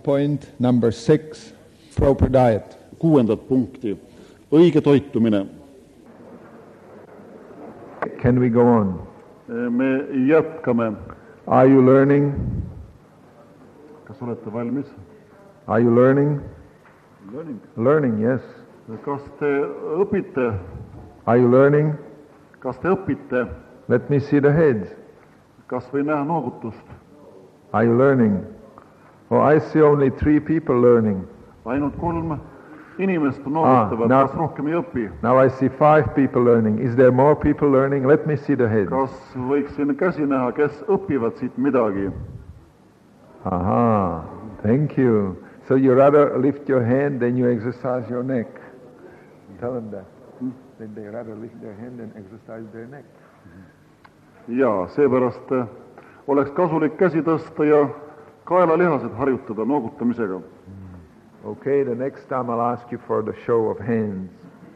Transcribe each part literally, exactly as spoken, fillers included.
point number six, proper diet. Kuuendat punkti, õige toitumine. Can we go on? Me jätkame. Are you learning? Kas olete valmis? Are you learning? Learning. Learning, yes. Kas te õpite? Are you learning? Kas te õpite? Let me see the heads. Kas või näha noogutust? Are you learning? Oh, I see only three people learning. Ainult kolm inimest noogutavad, now, kas rohkem ei õpi? Now I see five people learning. Is there more people learning? Let me see the heads. Kas võiksin käsi näha, kes õpivad siit midagi? Aha, thank you. So you rather lift your hand than you exercise your neck. Tell them that. Hmm? That they rather lift their hand than exercise their neck. Jaa, seepärast oleks kasulik käsi tõsta ja kaelalihased harjutada noogutamisega. Okay, the next time I'll ask you for the show of hands.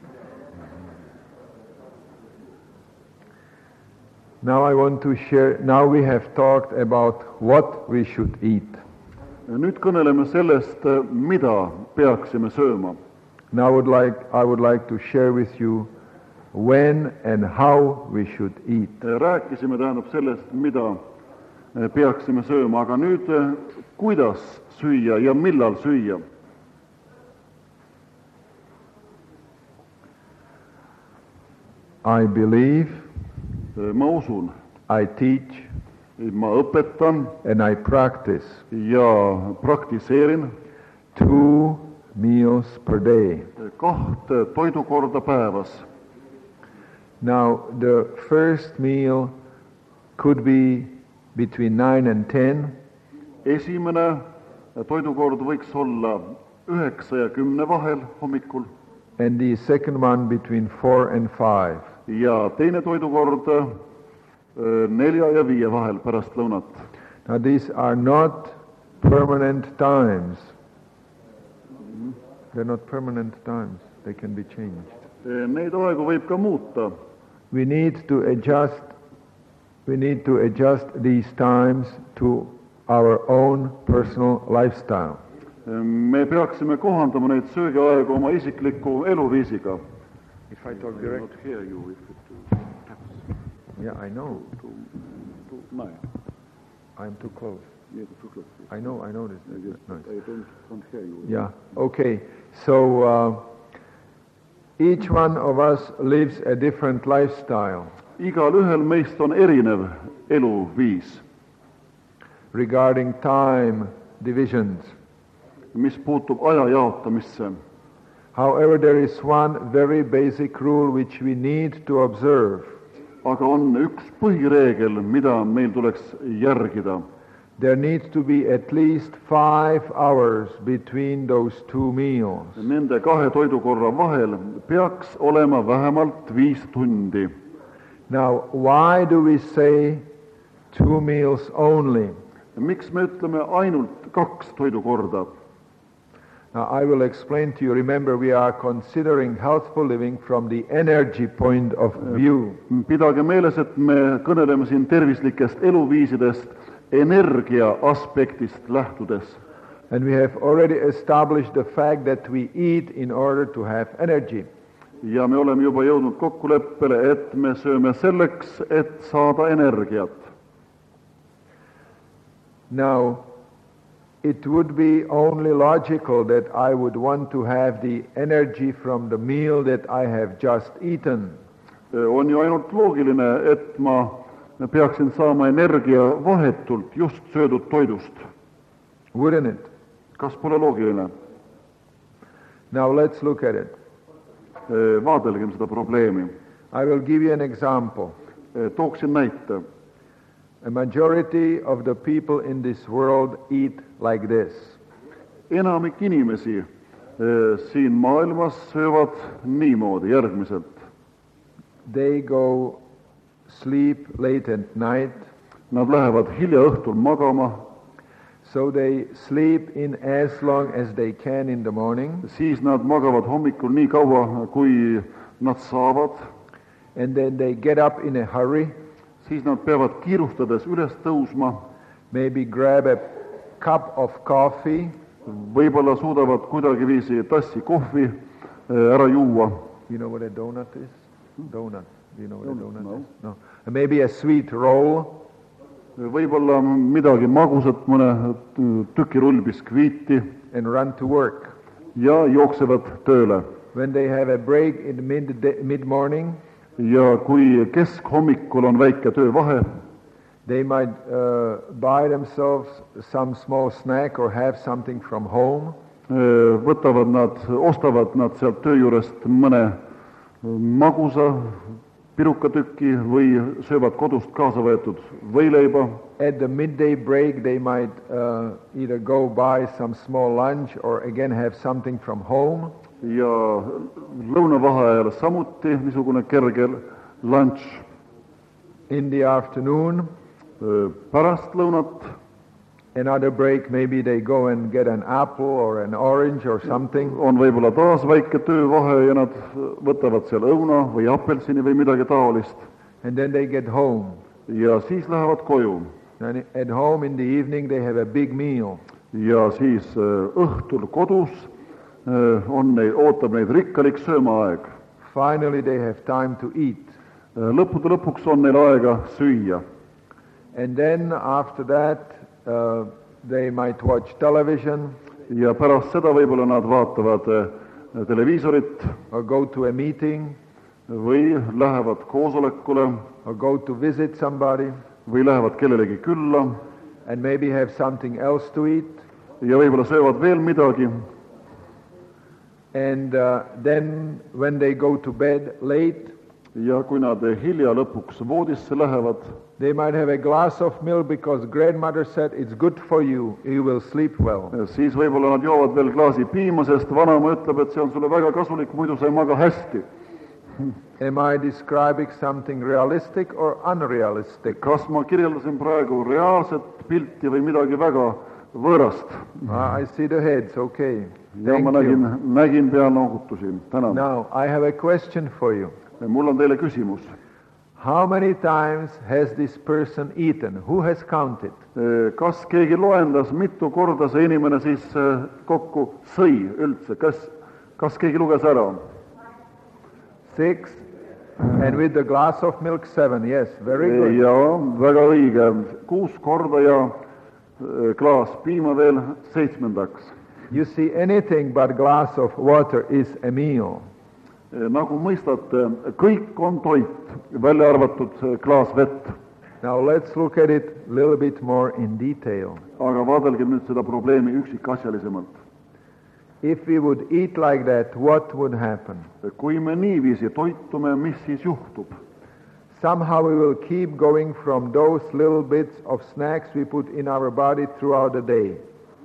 Now I want to share, now we have talked about what we should eat. Nüüd kõneleme sellest, mida peaksime sööma. Now I would like, I would like to share with you when and how we should eat. Rääkisime tähendab sellest, mida peaksime sööma, aga nüüd kuidas süüa ja millal süüa? I believe, ma usun, I teach, ma õpetan and I practice ja praktiseerin two meals per day. Kahte toidukorda päevas. Now the first meal could be between nine and ten. Esimene toidukord võiks olla üheksa ja kümne vahel hommikul. And the second one between four and five. Ja teine toidukord nelja ja viie vahel pärast lõunat. Now these are not permanent times. They're not permanent times. They can be changed. Neid aegu võib ka muuta. We need to adjust we need to adjust these times to our own personal lifestyle. Me peaksime kohandama neid söögiaegu oma isikliku eluviisiga. If I talk direct, not hear you if it taps. Yeah, I know. Too, too nine. I'm too close. Yeah, too close. I know, I know this. Yes, noise. I don't, don't hear you. Yeah, okay. So uh, each one of us lives a different lifestyle. Igal ühel meist on erinev eluviis. Regarding time divisions. Mis puutub aja jaotamisse. However, there is one very basic rule which we need to observe. Aga on üks põhireegel, mida meil tuleks järgida. There needs to be at least five hours between those two meals. Nende kahe toidukorra vahel peaks olema vähemalt viis tundi. Now, why do we say two meals only? Miks me ütleme ainult kaks toidukorda? Now, I will explain to you. Remember, we are considering healthful living from the energy point of view. Pidage meeles, et me kõneleme siin tervislikest eluviisidest energia aspektist lähtudes. And we have already established the fact that we eat in order to have energy. Ja me oleme juba jõudnud kokkuleppele, et me sööme selleks, et saada energiat. Now, it would be only logical that I would want to have the energy from the meal that I have just eaten. On ju ainult loogiline, et ma peaksin saama energia vahetult just söödud toidust. Wouldn't it? Kas pole loogiline? Now let's look at it. Vaadelgem seda probleemi. I will give you an example. Tooksin näite. A majority of the people in this world eat like this. Enamik inimesi siin maailmas söövad niimoodi järgmiselt. They go sleep late at night. Nad lähevad hilja õhtul magama. So they sleep in as long as they can in the morning. Siis nad magavad hommikul nii kaua, kui nad saavad. And then they get up in a hurry. Siis nad peavad kiirustades üles tõusma. Maybe grab a cup of coffee. võib-olla suudavad kuidagiviisi tassi kohvi ära juua. You know what a donut is? Donut. Do you know what a donut no. is? No. Maybe a sweet roll. Võib-olla midagi magusat, mõne tüki rullbiskviiti. And run to work. Ja jooksevad tööle. When they have a break in mid mid-morning. Ja kui keskhommikul on väike töövahe. They might uh, buy themselves some small snack or have something from home. Võtavad nad, ostavad nad sealt töö juurest mõne magusa pirukatüki või söövad kodust kaasa võetud võileiba. At the midday break they might uh, either go buy some small lunch or again have something from home. Ja lõunavaheajal samuti niisugune kerge lunch. In the afternoon. Pärast lõunat. Another break, maybe they go and get an apple or an orange or something. On võib-olla taas väike töövahe ja nad võtavad seal õuna või apelsini või midagi taolist. And then they get home. Ja siis lähevad koju. And at home in the evening they have a big meal. Ja siis õhtul kodus on neid, ootab neid rikkalik söömaaeg. Finally they have time to eat. Lõppude lõpuks on neil aega süüa. And then after that uh, they might watch television. Ja pärast seda võib-olla nad vaatavad uh, televiisorit. Or go to a meeting. Või lähevad koosolekule. Or go to visit somebody. Või lähevad kellelegi külla. And maybe have something else to eat. Ja võib-olla söövad veel midagi. And uh, then when they go to bed late. Ja kui nad hilja lõpuks voodisse lähevad. They might have a glass of milk because grandmother said it's good for you, you will sleep well. Siis võib-olla nad joovad veel klaasi piima, sest vanaema ütleb, et see on sulle väga kasulik, muidu sa ei maga hästi. Am I describing something realistic or unrealistic? Kas ma kirjeldasin praegu reaalset pilti või midagi väga võõrast? Ah, I see the heads, okay. Ja ma nägin, nägin peanoogutusi. Tänan. Now, I have a question for you. Mul on teile küsimus. How many times has this person eaten? Who has counted? Kas keegi loendas, mitu korda see inimene siis kokku sõi üldse? Kas, kas keegi luges ära? Six. And with the glass of milk, seven. Yes, very good. Ja, väga õige. Kuus korda ja klaas piima veel seitsmendaks. You see, anything but glass of water is a meal. Nagu mõistate, kõik on toit, välja arvatud klaas vett. Now let's look at it a little bit more in detail. Aga vaadelge nüüd seda probleemi üksikasjalisemalt. If we would eat like that, what would happen? Kui me niiviisi toitume, mis siis juhtub? Somehow we will keep going from those little bits of snacks we put in our body throughout the day.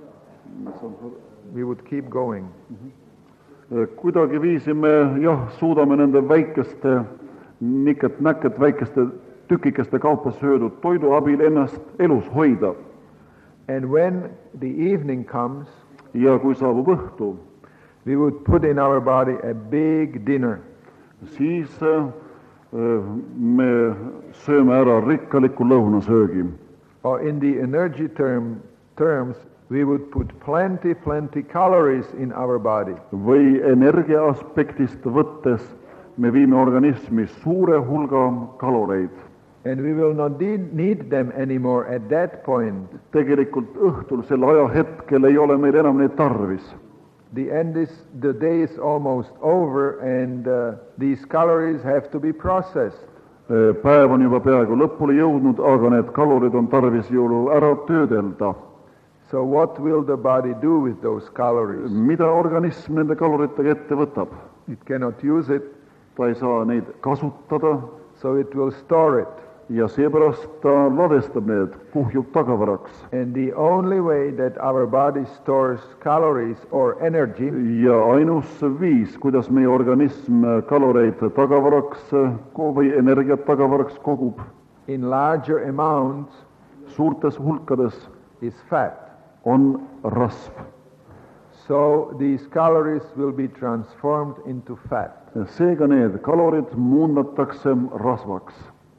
We would keep going. Mm-hmm. Kuidagi viisi me jah, suudame nende väikeste niket-näket, väikeste tükikeste kaupa söödud toidu abil ennast elus hoida. And when the evening comes, ja kui saabub õhtu, we would put in our body a big dinner. Siis äh, me sööme ära rikkaliku lõunasöögi. Or in the energy term, terms, we would put plenty, plenty calories in our body. Või energia aspektist võttes me viime organismi suure hulga kaloreid. And we will not need them anymore at that point. Tegelikult õhtul sel ajahetkel ei ole meil enam neid tarvis. The end is, the day is almost over and uh, these calories have to be processed. Päev on juba peaaegu lõpule jõudnud, aga need kalorid on tarvis ju ära töödelda. So what will the body do with those calories? Mida organism nende kaloritega ette võtab? It cannot use it. Ta ei saa neid kasutada. So it will store it. Ja seepärast ta ladestab need, kuhjub tagavaraks. And the only way that our body stores calories or energy ja ainus viis, kuidas meie organism kaloreid tagavaraks või energiat tagavaraks kogub in larger amounts suurtes hulkades is fat. On rasv. So these calories will be transformed into fat. Seega need kalorid muundatakse rasvaks.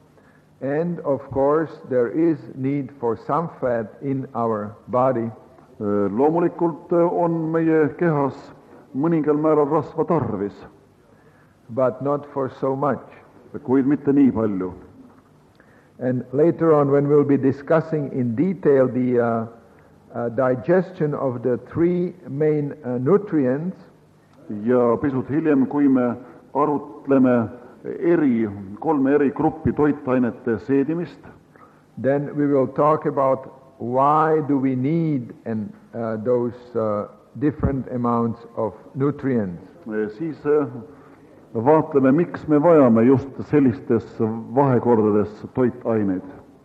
And of course there is need for some fat in our body. Loomulikult on meie kehas mõningal määral rasva tarvis, but not for so much. kuid mitte nii palju. And later on, when we'll be discussing in detail the uh, uh, digestion of the three main uh, nutrients, ja pisut hiljem, kui me arutleme eri, kolme eri gruppi toitainete seedimist, then we will talk about why do we need and uh, those uh, different amounts of nutrients. siis vaatleme, miks me vajame just sellistes vahekordades toitaineid.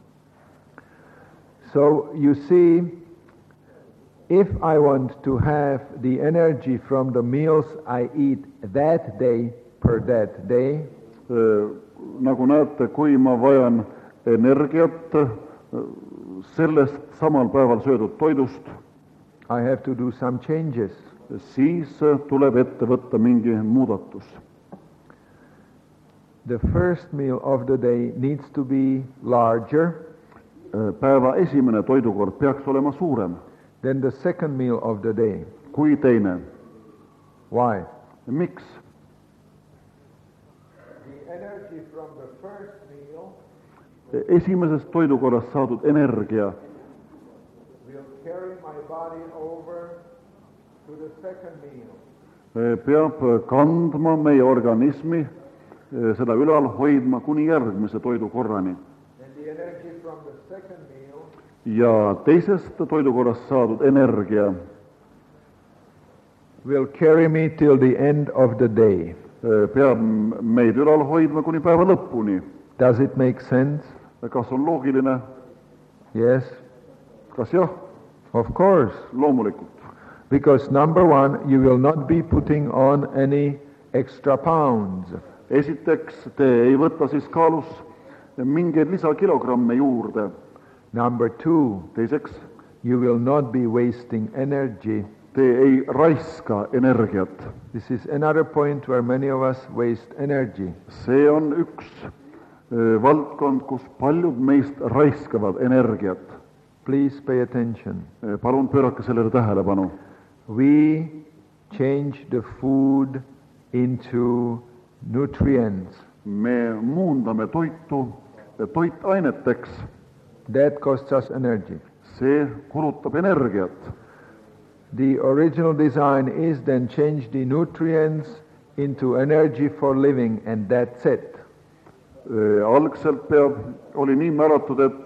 So you see, if I want to have the energy from the meals I eat that day per that day, nagu näete, kui ma vajan energiat sellest samal päeval söödud toidust, I have to do some changes. siis tuleb ette võtta mingi muudatus. The first meal of the day needs to be larger Päeva esimene toidukord peaks olema suurem than the second meal of the day. kui teine. Why? Miks? The energy from the first meal Esimesest toidukorrast saadud energia will carry my body over to the second meal. peab kandma meie organismi, seda ülal hoidma kuni järgmise toidukorrani. And the energy from the second meal ja teisest toidukorrast saadud energia will carry me till the end of the day. peab meid ülal hoidma kuni päeva lõpuni. Does it make sense? Kas on loogiline? Yes, Kas jah? of course. Loomulikult. Because number one, you will not be putting on any extra pounds. Esiteks, te ei võta siis kaalus mingeid lisakilogramme juurde. Number two, Teiseks, you will not be wasting energy. te ei raiska energiat. This is another point where many of us waste energy. See on üks öö, valdkond, kus paljud meist raiskavad energiat. Please pay attention. Palun pöörake sellele tähelepanu. We change the food into nutrients. Me muundame toitu toitaineteks. That costs us energy. See kulutab energiat. The original design is then change the nutrients into energy for living, and that's it. Algselt peab, oli nii määratud, et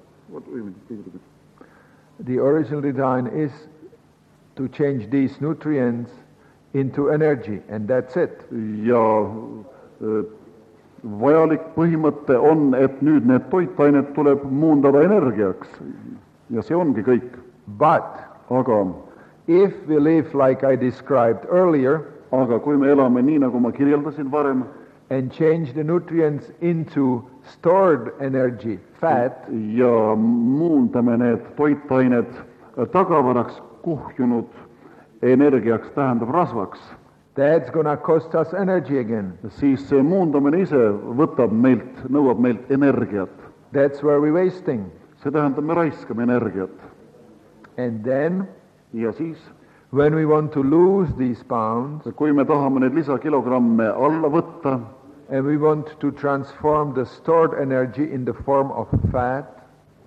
The original design is to change these nutrients into energy, and that's it. ja vajalik põhimõte on, et nüüd need toitained tuleb muundada energiaks ja see ongi kõik. But Aga, if we live like I described earlier aga kui me elame nii, nagu ma kirjeldasin varem, and change the nutrients into stored energy, fat, ja muundame need toitained tagavaraks kuhjunud energiaks, tähendab rasvaks, that's gonna cost us energy again. siis see muundamine ise võtab meilt, nõuab meilt energiat. That's where we're wasting. See tähendab, me raiskame energiat. And then, Ja siis, when we want to lose these pounds, kui me tahame neid lisakilogramme alla võtta and we want to transform the stored energy in the form of fat,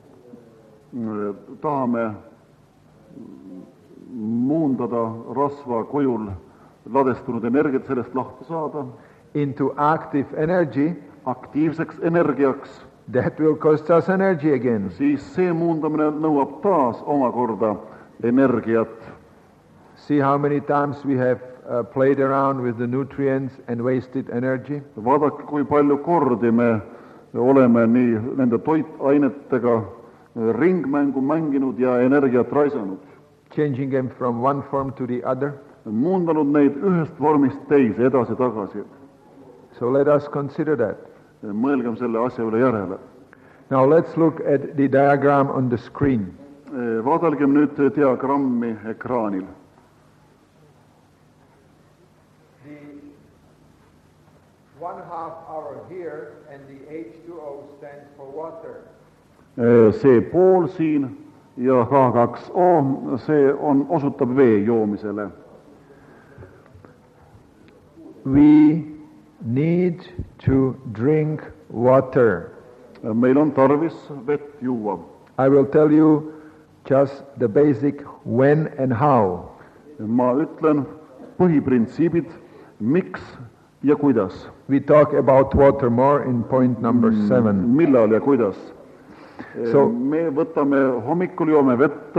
tahame muundada rasva kujul ladestunud energiat, sellest lahti saada, into active energy, aktiivseks energiaks, that will cost us energy again. siis see muundamine nõuab taas omakorda energiat. See how many times we have uh, played around with the nutrients and wasted energy? Vaadake, kui palju kordi me oleme nii nende toitainetega ringmängu mänginud ja energiat raisanud. Changing them from one form to the other. Muundanud neid ühest vormist teise, edasi-tagasi. So let us consider that. Mõelgem selle asja üle järele. Now let's look at the diagram on the screen. Vaadelgem nüüd diagrammi ekraanil. The one half hour here and the H two O stands for water. See pool siin ja H kaks O, see on, osutab vee joomisele. We need to drink water. Meil on tarvis vett juua. I will tell you just the basic when and how. Ma ütlen põhiprintsiibid, miks ja kuidas. We talk about water more in point number seven. Millal ja kuidas. So, me võtame hommikul joome vett,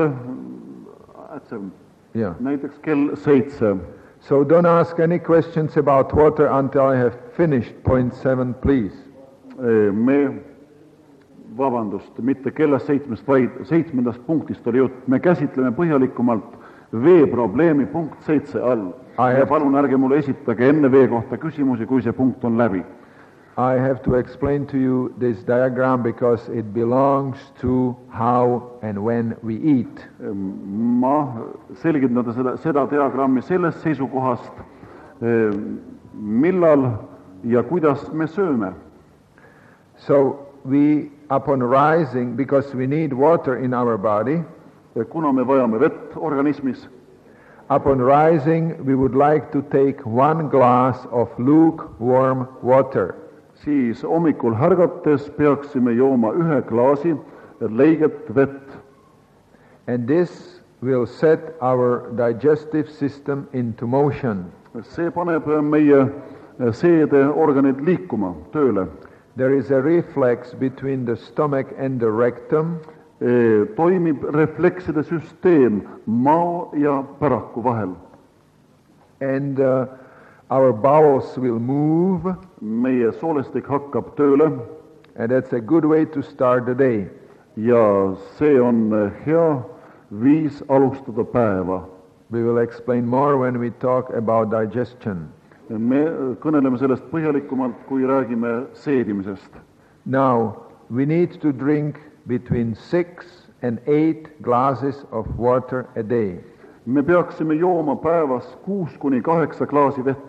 yeah. näiteks kell seitse. So don't ask any questions about water until I have finished point seven, please. Me, vabandust, mitte kella seitsmest, vaid seitsmendast punktist oli jutt. Me käsitleme põhjalikumalt veeprobleemi punkt seitse all. Ja palun ärge mulle esitage enne vee kohta küsimusi, kui see punkt on läbi. I have to explain to you this diagram because it belongs to how and when we eat. Ma selgitan seda, seda diagrammi sellest seisukohast, millal ja kuidas me sööme. So we, upon rising, because we need water in our body, kuna me vajame vett organismis, upon rising we would like to take one glass of lukewarm water. Siis hommikul härgates peaksime jooma ühe klaasi leiget vett. And this will set our digestive system into motion. See paneb meie seedeorganid liikuma, tööle. There is a reflex between the stomach and the rectum. E, toimib reflekside süsteem maa ja päraku vahel. And uh, our bowels will move. Meie soolestik hakkab tööle. And that's a good way to start the day. Ja see on hea viis alustada päeva. We will explain more when we talk about digestion. Me kõneleme sellest põhjalikumalt, kui räägime seedimisest. Now, we need to drink between six and eight glasses of water a day. Me peaksime jooma päevas kuus kuni kaheksa klaasi vett.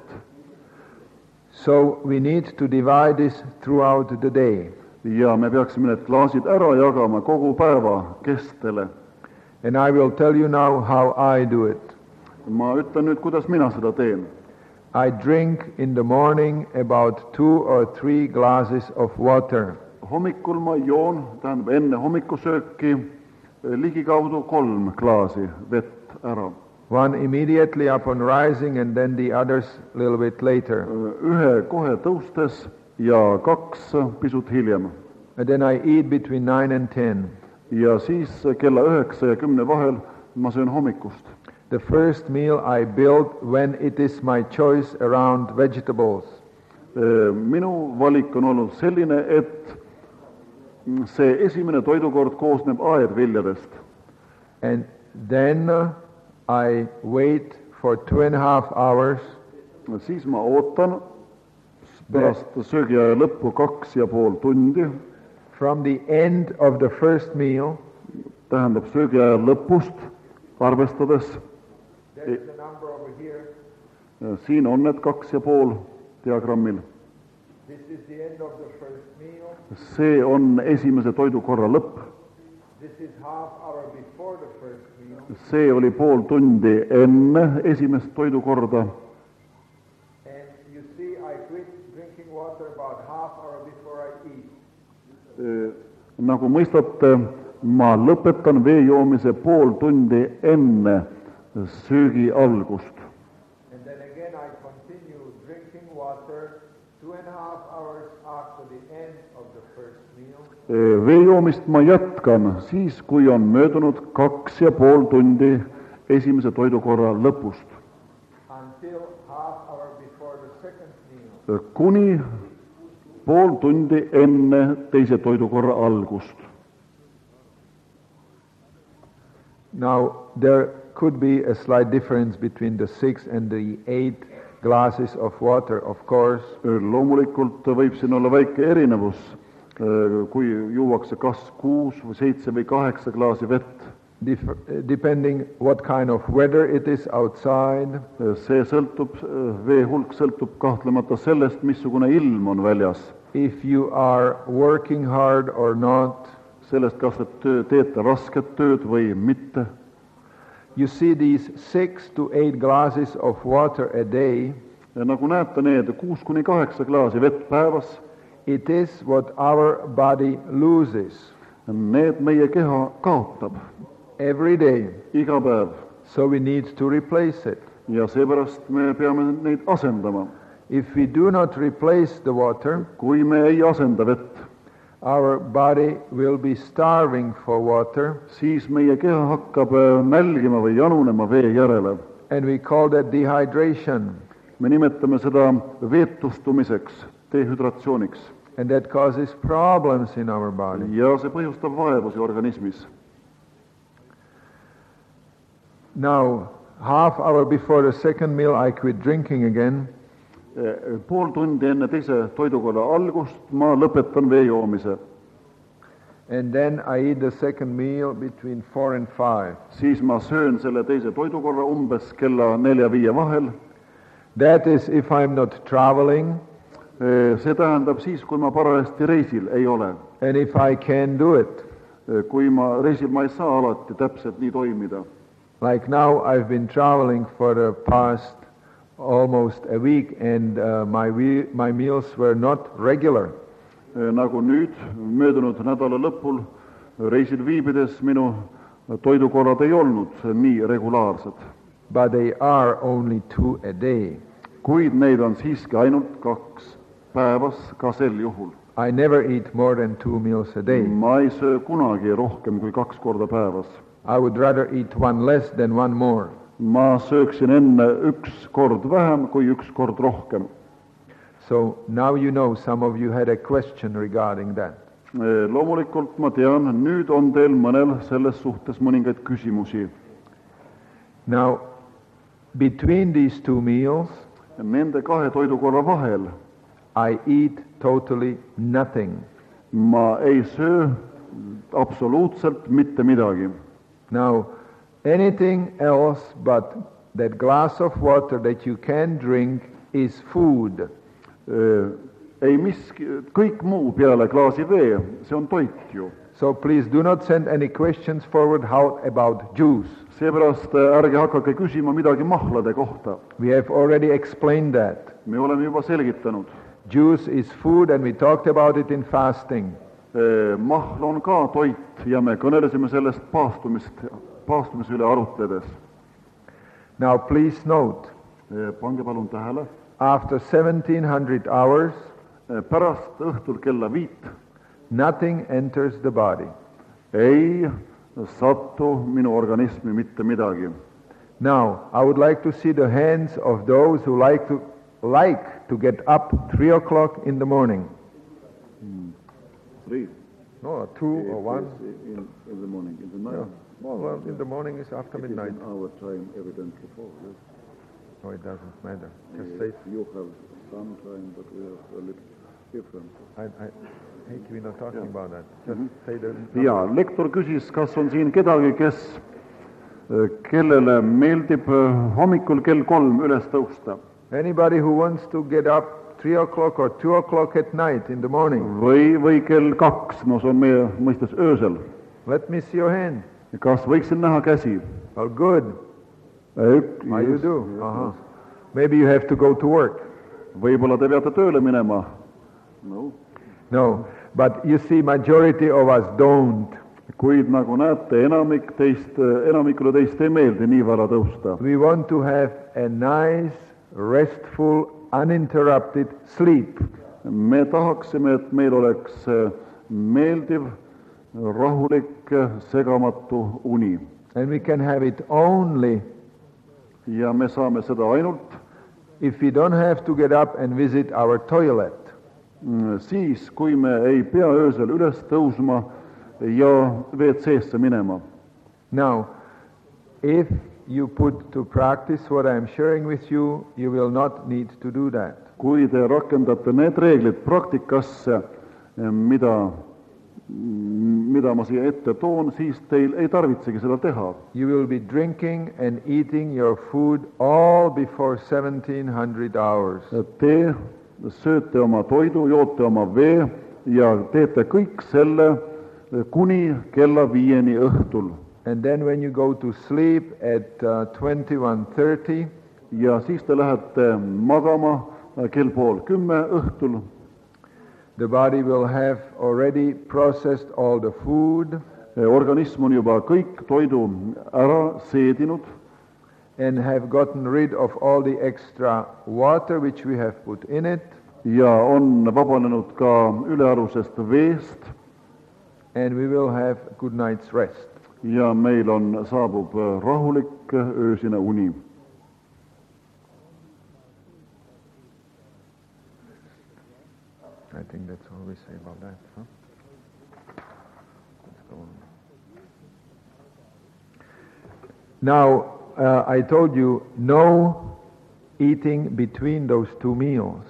So we need to divide this throughout the day. Ja me peaksime need klaasid ära jagama kogu päeva kestele. And I will tell you now how I do it. Ma ütlen nüüd, kuidas mina seda teen. I drink in the morning about two or three glasses of water. Hommikul ma joon, tähendab enne hommikusööki ligikaudu kolm klaasi vett ära. One immediately upon rising and then the others a little bit later. Ühe kohe tõustes ja kaks pisut hiljem. And then I eat between nine and ten. Ja siis kella üheksa ja kümne vahel ma söön hommikust. The first meal I build when it is my choice around vegetables. Minu valik on olnud selline, et see esimene toidukord koosneb aedviljadest. And then I wait for two and a half hours. Siis ma ootan pärast söögiaja lõppu kaks ja pool tundi. From the end of the first meal. Tähendab söögiaja lõpust arvestades. There's the number over here. Siin on need kaks ja pool diagrammil. This is the end of the first meal. See on esimese toidukorra lõpp. This is half hour before the first meal. See oli pool tundi enne esimest toidukorda. And you see, I quit drinking water about half hour before I eat. Nagu mõistate, ma lõpetan vee joomise pool tundi enne söögi algust. And then again I continue drinking water two and a half hours after the end of the first meal. Vee joomist ma jätkan siis, kui on möödunud kaks ja pool tundi esimese toidukorra lõpust. Until half hour before the second meal. Kuni pool tundi enne teise toidukorra algust. Now, there could be a slight difference between the six and the eight glasses of water, of course. Loomulikult võib siin olla väike erinevus, kui juuakse kas kuus või seitse või kaheksa klaasi vett. Depending what kind of weather it is outside. See sõltub, vee hulk sõltub kahtlemata sellest, missugune ilm on väljas. If you are working hard or not. sellest, kas te töö, teete rasket tööd või mitte. You see these six to eight glasses of water a day, Ja nagu näete, need kuus kuni kaheksa klaasi vett päevas, it is what our body loses need meie keha kaotab every day. iga päev. So we need to replace it. Ja seepärast me peame neid asendama. If we do not replace the water, Kui me ei asenda vett, our body will be starving for water, siis meie keha hakkab äh, nälgima või janunema vee järele. and we call that dehydration. Me nimetame seda veetustumiseks, dehüdratsiooniks. And that causes problems in our body. Ja see põhjustab vaevusi organismis. Now, half hour before the second meal, I quit drinking again. Eh, Pool tundi enne teise toidukorra algust ma lõpetan vee joomise. And then I eat the second meal between four and five. Siis ma söön selle teise toidukorra umbes kella nelja viie vahel. That is if I'm not traveling Eh, See tähendab siis, kui ma parajasti reisil ei ole. and if I can do it. Eh, Kui ma reisil ma ei saa alati täpselt nii toimida. Like now, I've been traveling for the past almost a week, and uh, my, we- my meals were not regular. Eh, Nagu nüüd, möödunud nädala lõpul reisil viibides minu toidukorrad ei olnud nii regulaarsed. But they are only two a day. Kuid neid on siiski ainult kaks päevas ka sel juhul. I never eat more than two meals a day. Ma ei söö kunagi rohkem kui kaks korda päevas. I would rather eat one less than one more. Ma sööksin enne üks kord vähem kui üks kord rohkem. So now you know, some of you had a question regarding that. Eh, Loomulikult ma tean, nüüd on teil mõnel selles suhtes mõningaid küsimusi. Now, between these two meals, Nende kahe toidukorra vahel I eat totally nothing. ma ei söö absoluutselt mitte midagi. Now, anything else but that glass of water that you can drink is food. Eh, Ei miski, kõik muu peale klaasi vee, see on toit ju. So please do not send any questions forward. How about juice? Seepärast eh, ärge hakake küsima midagi mahlade kohta. We have already explained that. Me oleme juba selgitanud. Juice is food, and we talked about it in fasting. Eh, Mahl on ka toit ja me kõnelesime sellest paastumist, paastumise üle arutledes. Now, please note, Eh, Pange palun tähele, after seventeen hundred hours, eh, pärast õhtul kella viit nothing enters the body. ei satu minu organismi mitte midagi. Now, I would like to see the hands of those who like to like to get up three o'clock in the morning. Three. No, two or one. In, in the morning, in the night. Yeah. Well, well, in the morning is after It is midnight. in our time evidently four. Yes. No, it doesn't matter. Just Yes, say, you have some time, but we have a little different. I, I, hey, we're not talking about that. Just say the. Ja lektor küsis, kas on siin kedagi, kes, eh, kellele meeldib eh, hommikul kell kolm üles tõusta Anybody who wants to get up three o'clock or two o'clock at night in the morning, või, või kell kaks, no see on meie mõistes öösel. let me see your hand. Kas võiksin näha käsi? Oh, good. Ük, How you do? Uh-huh. Maybe you have to go to work. Võib-olla te peate tööle minema. No. No, but you see, majority of us don't. Kuid nagu näete, enamik teist, enamikule teist ei meeldi nii vara tõusta. We want to have a nice, restful, uninterrupted sleep. Me tahaksime, et meil oleks meeldiv, rahulik, segamatu uni. And we can have it only Ja me saame seda ainult if we don't have to get up and visit our toilet. mm, siis, kui me ei pea öösel üles tõusma ja W C-sse minema. Now, if you put to practice what I am sharing with you, you will not need to do that. Kui te rakendate need reeglid praktikasse, mida, mida ma siia ette toon, siis teil ei tarvitsegi seda teha. You will be drinking and eating your food all before seventeen hundred hours. Te sööte oma toidu, joote oma vee ja teete kõik selle kuni kella viieni õhtul. And then when you go to sleep at uh, twenty-one thirty, ja siis te lähete magama kell pool kümme õhtul. the body will have already processed all the food organism on juba kõik toidu ära seedinud and have gotten rid of all the extra water which we have put in it, ja on vabanenud ka ülearusest veest and we will have good night's rest. ja meil on, saabub rahulik öösine uni. I think that's all we say about that. Huh? Let's go on. Now, uh, I told you no eating between those two meals.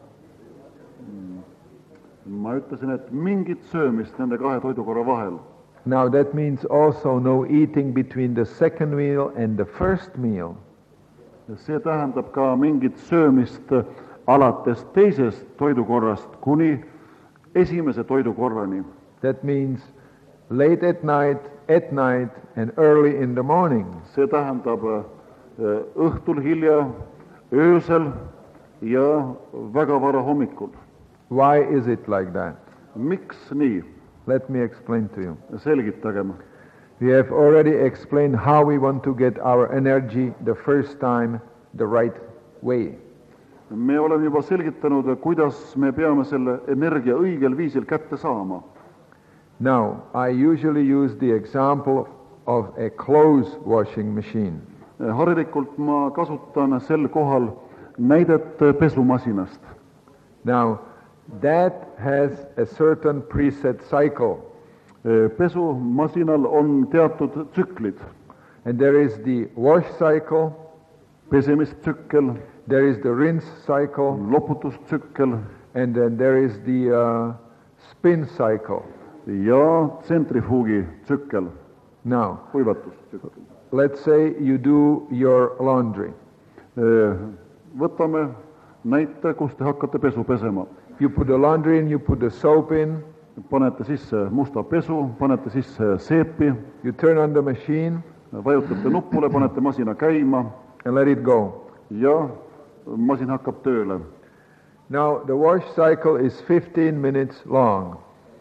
ma ütlesin, et mingit söömist nende kahe toidukorra vahel. Now that means also no eating between the second meal and the first meal. see tähendab ka mingit söömist alates teisest toidukorrast kuni esimese toidukorrani. That means late at night, at night and early in the morning. see tähendab õhtul hilja, öösel ja väga vara hommikul. Why is it like that? miks nii? Let me explain to you. selgitagem. We have already explained how we want to get our energy the first time the right way. me oleme juba selgitanud, kuidas me peame selle energia õigel viisil kätte saama. Now, I usually use the example of a clothes washing machine. harilikult ma kasutan sel kohal näidet pesumasinast. Now, that has a certain preset cycle. pesumasinal on teatud tsüklid. And there is the wash cycle, pesemistsükkel, there is the rinse cycle, loputustsükkel and then there is the uh, spin cycle. ja tsentrifuugitsükkel, Now, kuivatustsükkel. let's say you do your laundry. võtame näite, kus te hakkate pesu pesema. You put the laundry in, you put the soap in, panete sisse musta pesu, panete sisse seepi, you turn on the machine vajutate nupule, panete masina käima and let it go. ja masin hakkab tööle. Now, the wash cycle is fifteen minutes long.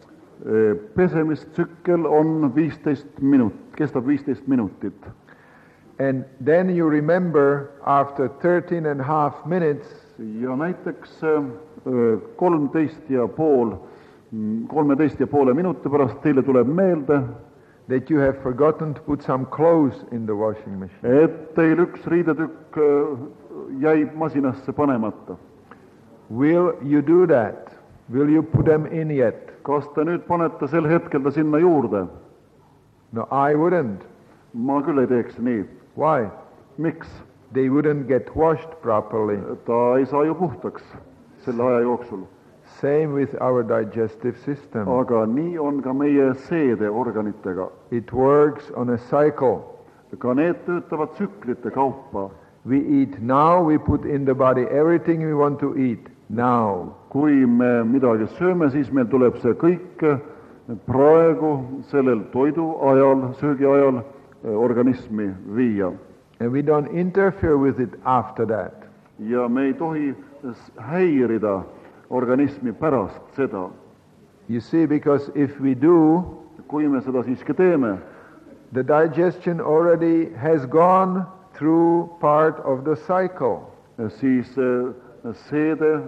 pesemistsükkel on viisteist minut, kestab viisteist minutit. And then you remember after thirteen and a half minutes ja näiteks kolmteist ja pool, kolmeteist ja poole minuti pärast teile tuleb meelde, that you have forgotten to put some clothes in the washing machine. et teil üks riidetükk jäi masinasse panemata. Will you do that? Will you put them in yet? kas te nüüd panete sel hetkel ta sinna juurde? No, I wouldn't. ma küll ei teeks nii. Why? miks? They wouldn't get washed properly. ta ei saa ju puhtaks selle aja jooksul. Same with our digestive system. aga nii on ka meie seedeorganitega. It works on a cycle. ka need töötavad tsüklite kaupa. We eat now, we put in the body everything we want to eat now. kui me midagi sööme, siis meil tuleb see kõik praegu sellel toidu ajal, söögi ajal organismi viia. And we don't interfere with it after that. ja me ei tohi häirida organismi pärast seda. You see, because if we do, kui me seda siiski teeme, the digestion already has gone through part of the cycle. siis seede,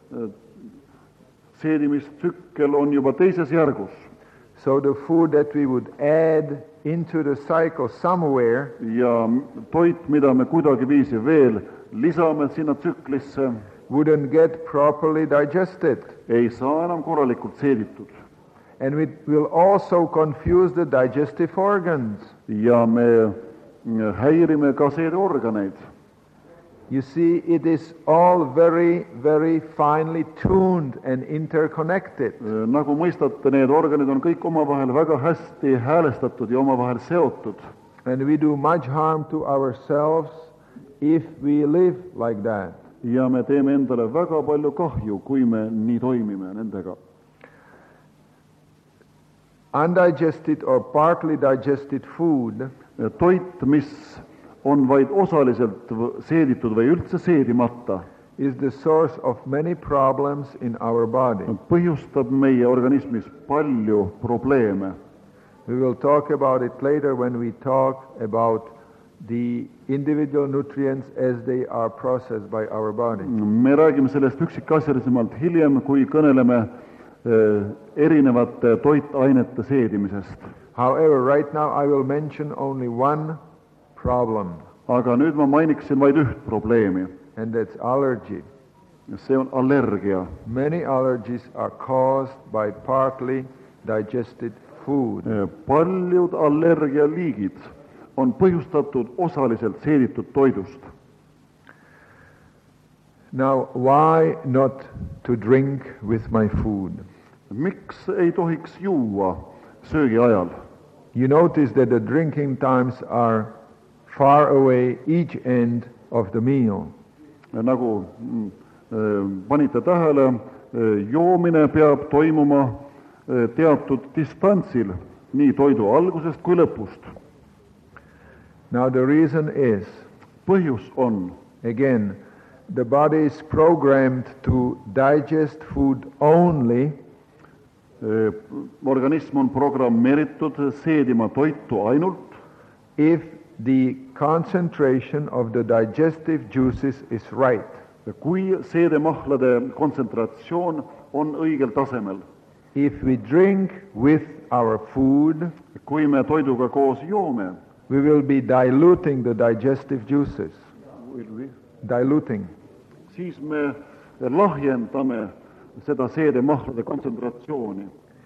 seedimistsükkel on juba teises järgus. So the food that we would add into the cycle somewhere ja toit, mida me kuidagiviisi veel lisame sinna tsüklisse, wouldn't get properly digested. ei saa enam korralikult seeditud. And we will also confuse the digestive organs. ja me häirime ka seedeorganeid. You see, it is all very, very finely tuned and interconnected. nagu mõistate, need organid on kõik omavahel väga hästi häälestatud ja omavahel seotud. And we do much harm to ourselves if we live like that. ja me teeme endale väga palju kahju, kui me nii toimime nendega. Undigested or partly digested food toit, mis on vaid osaliselt v- seeditud või üldse seedimata, is the source of many problems in our body. põhjustab meie organismis palju probleeme. We will talk about it later when we talk about the individual nutrients as they are processed by our body. me räägime sellest üksikasjalisemalt hiljem, kui kõneleme eh, erinevate toitainete seedimisest. However, right now I will mention only one problem, aga nüüd ma mainiksin vaid üht probleemi. and that's allergy. see on allergia. Many allergies are caused by partly digested food. Eh, paljud allergialiigid on põhjustatud osaliselt seeditud toidust. Now, why not to drink with my food? miks ei tohiks juua söögi ajal? You notice that the drinking times are far away each end of the meal. nagu mm, eh, panite tähele, eh, joomine peab toimuma eh, teatud distantsil nii toidu algusest kui lõpust. Now, the reason is, põhjus on, again, the body is programmed to digest food only eh, organism on programmeeritud seedima toitu ainult, if the concentration of the digestive juices is right. kui seedemahlade kontsentratsioon on õigel tasemel. If we drink with our food, kui me toiduga koos joome, we will be diluting the digestive juices. Diluting. siis me lahjendame seda seedemahlade kontsentratsiooni.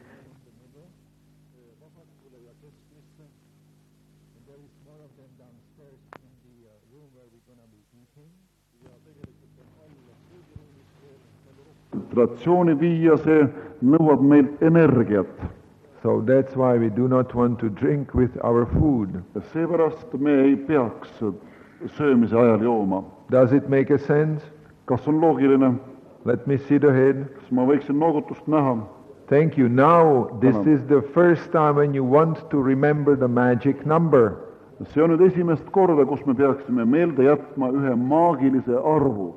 kontsentratsiooni viia, see nõuab meilt energiat. So that's why we do not want to drink with our food. seepärast me ei peaks söömise ajal jooma. Does it make a sense? kas on loogiline? Let me see the head. kas ma võiksin noogutust näha? Thank you. Now, this Tänan. is the first time when you want to remember the magic number. see on nüüd esimest korda, kus me peaksime meelde jätma ühe maagilise arvu.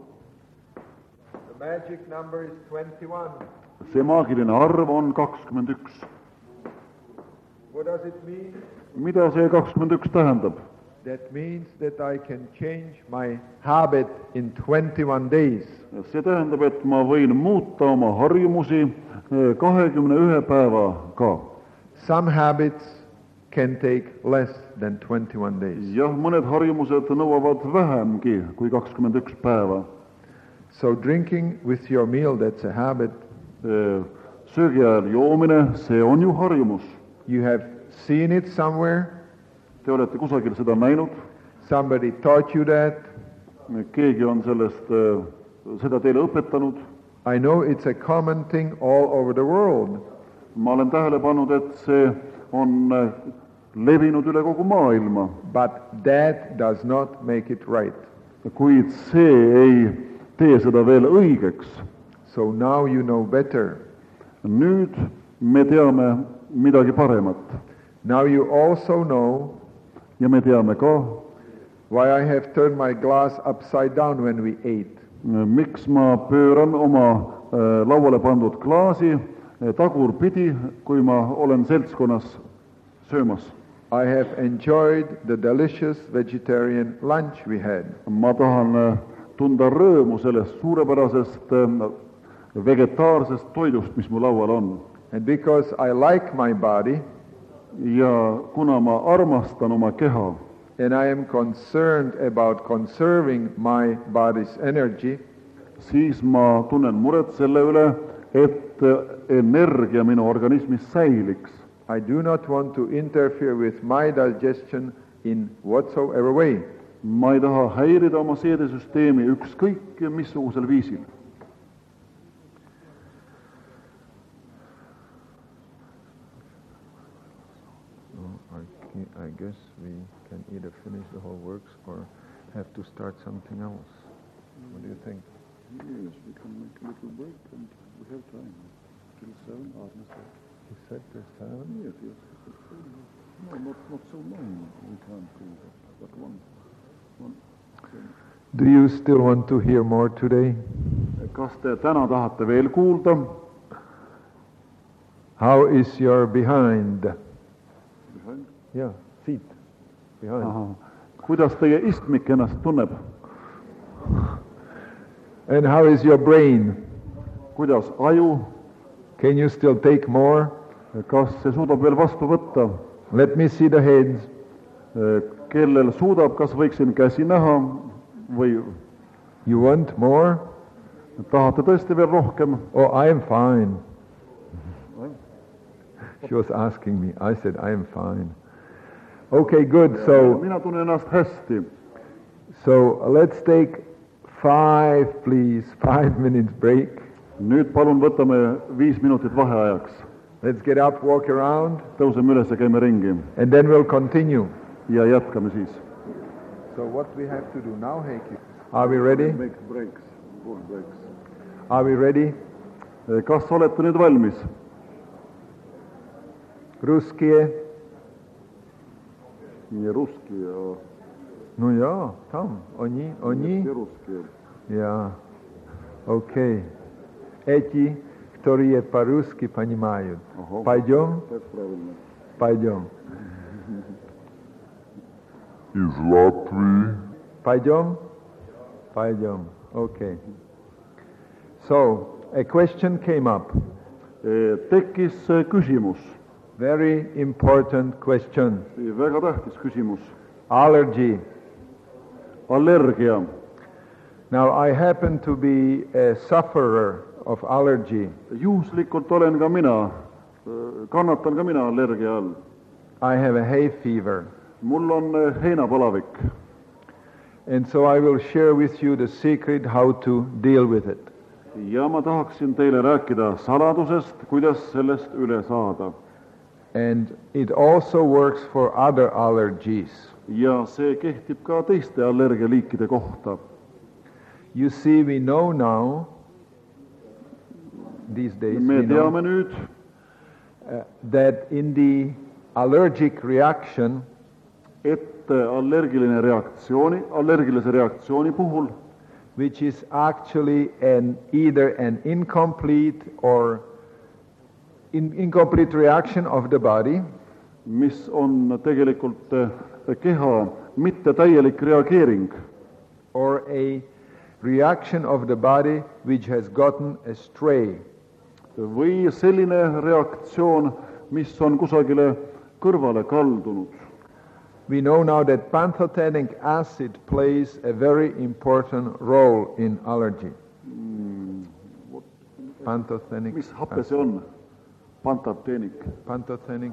The magic number is twenty-one. see maagiline arv on kakskümmend üks. What does it mean? mida see kakskümmend üks tähendab? That means that I can change my habit in twenty-one days. see tähendab, et ma võin muuta oma harjumusi kahekümne ühe päevaga. Some habits can take less than twenty-one days. jah, mõned harjumused nõuavad vähemgi kui kakskümmend üks päeva. So drinking with your meal, that's a habit. söögi ajal joomine, see on ju harjumus. You have seen it somewhere. Te olete kusagil seda näinud, Somebody taught you that. keegi on sellest, seda teile õpetanud. I know it's a common thing all over the world. ma olen tähele pannud, et see on levinud üle kogu maailma, But that does not make it right. kuid see ei tee seda veel õigeks. So now you know better. nüüd me teame midagi paremat Now you also know ja me teame ka, why I have turned my glass upside down when we ate. miks ma pööran oma äh, lauale pandud klaasi äh, tagurpidi, kui ma olen seltskonnas söömas. I have enjoyed the delicious vegetarian lunch we had. ma tahan äh, tunda rõõmu sellest suurepärasest äh, vegetaarsest toidust, mis mu laual on. And because I like my body, ja kuna ma armastan oma keha and I am concerned about conserving my body's energy, siis ma tunnen muret selle üle, et energia minu organismis säiliks. I do not want to interfere with my digestion in whatsoever way. ma ei taha häirida oma seedesüsteemi ükskõik missugusel viisil. I guess we can either finish the whole works or have to start something else. What do you think? Yes, we can make a little break and we have time till seven. He said the sound. Yes, yes. No, not, not so long. We can't do that. But one, one. Do you still want to hear more today? Kas te täna tahate veel kuulda? How is your behind? Behind? Yeah, feet. Behind. Aha. Kuidas teie istmik ennast tunneb? And how is your brain? Kuidas aju? Can you still take more? Kas see suudab veel vastu võtta? Let me see the heads. Kellel suudab, kas võiksin käsi näha või You want more? tahate tõesti veel rohkem? Oh, I am fine. She was asking me. I said, I am fine. Okay, good. So, Mina tunnen ennast hästi. so let's take five, please, five minutes break. Nüüd palun võtame viis minutit vaheajaks. Let's get up, walk around, Tõuseme üles ja käime ringi and then we'll continue. ja jätkame siis. So what we have to do now, Heikki? Are we ready? Make breaks. Full breaks. Are we ready? Kas olete nüüd valmis? Ruskie? Nii ruski ja No ja, tam, oni, oni. ruski. Ja, окей. Эти, которые по-русски понимают. Ага. Пойдем? Так правильно. Пойдем. Из Латвии. Пойдем? Пойдем. Okay. So, a question came up. Tekkis küsimus. Very important question. Väga tähtis küsimus. Allergy. Allergia. Now, I happen to be a sufferer of allergy. Juhuslikult olen ka mina, kannatan ka mina allergia all. I have a hay fever. Mul on heinapalavik. And so I will share with you the secret how to deal with it. Ja ma tahaksin teile rääkida saladusest, kuidas sellest üle saada. And it also works for other allergies. Ja see kehtib ka teiste allergialiikide kohta. You see, we know now, these days, Me we know, teame nüüd, uh, that in the allergic reaction, et allergiline reaktsiooni, allergilise reaktsiooni puhul, which is actually an either an incomplete or in, incomplete reaction of the body, mis on tegelikult keha mittetäielik reageering, or a reaction of the body which has gotten astray. või selline reaktsioon, mis on kusagile kõrvale kaldunud. We know now that pantothenic acid plays a very important role in allergy. Pantothenic Mis hape acid. see on? Pantateenik. Pantothenic.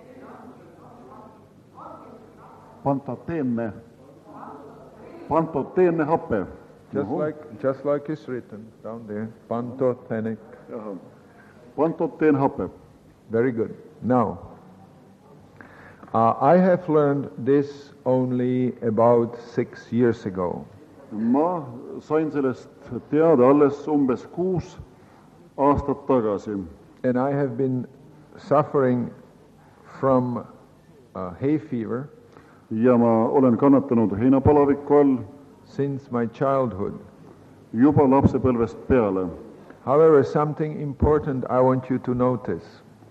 Pantateenne. Pantoteenne hape. Just Juhu. like, just like it's written down there. Pantothenic. Jaha. Pantoteen hape. Very good. Now, uh, I have learned this only about six years ago. Ma sain sellest teada alles umbes kuus aastat tagasi. And I have been suffering from uh, hay fever Ja ma olen kannatanud heinapalaviku all since my childhood. juba lapsepõlvest peale. However, something important I want you to notice.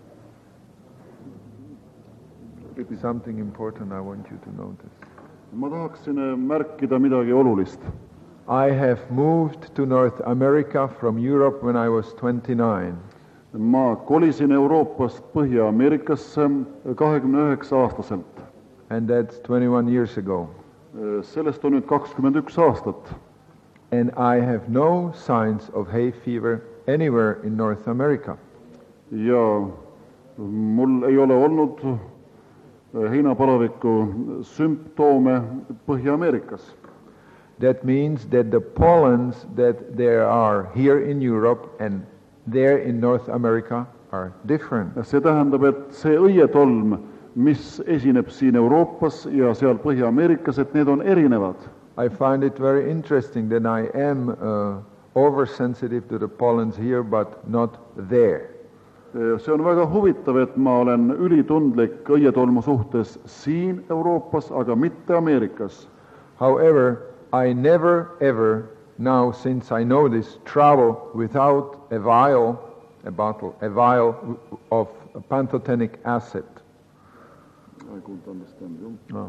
Something important I want you to notice. Ma tahaksin märkida midagi olulist. I have moved to North America from Europe when I was twenty-nine. Ma kolisin Euroopast Põhja-Ameerikasse kahekümne üheksa aastaselt. And that's twenty-one years ago. Sellest on nüüd kakskümmend üks aastat. And I have no signs of hay fever anywhere in North America. Ja mul ei ole olnud heinapalaviku sümptoome Põhja-Ameerikas. That means that the pollens that there are here in Europe and there in North America are different. See tähendab, et see õietolm, mis esineb siin Euroopas ja seal Põhja-Ameerikas, et need on erinevad. I find it very interesting that I am uh, oversensitive to the pollens here, but not there. See on väga huvitav, et ma olen ülitundlik õietolmu suhtes siin Euroopas, aga mitte Ameerikas. However, I never ever now, since I know this, travel without a vial, a bottle, a vial of pantothenic acid. I couldn't understand you. No.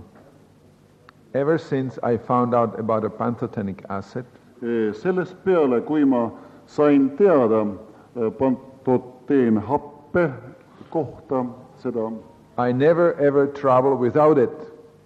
Ever since I found out about a pantothenic acid, Sellest peale, kui ma sain teada pantoteen happe kohta, seda I never ever travel without it.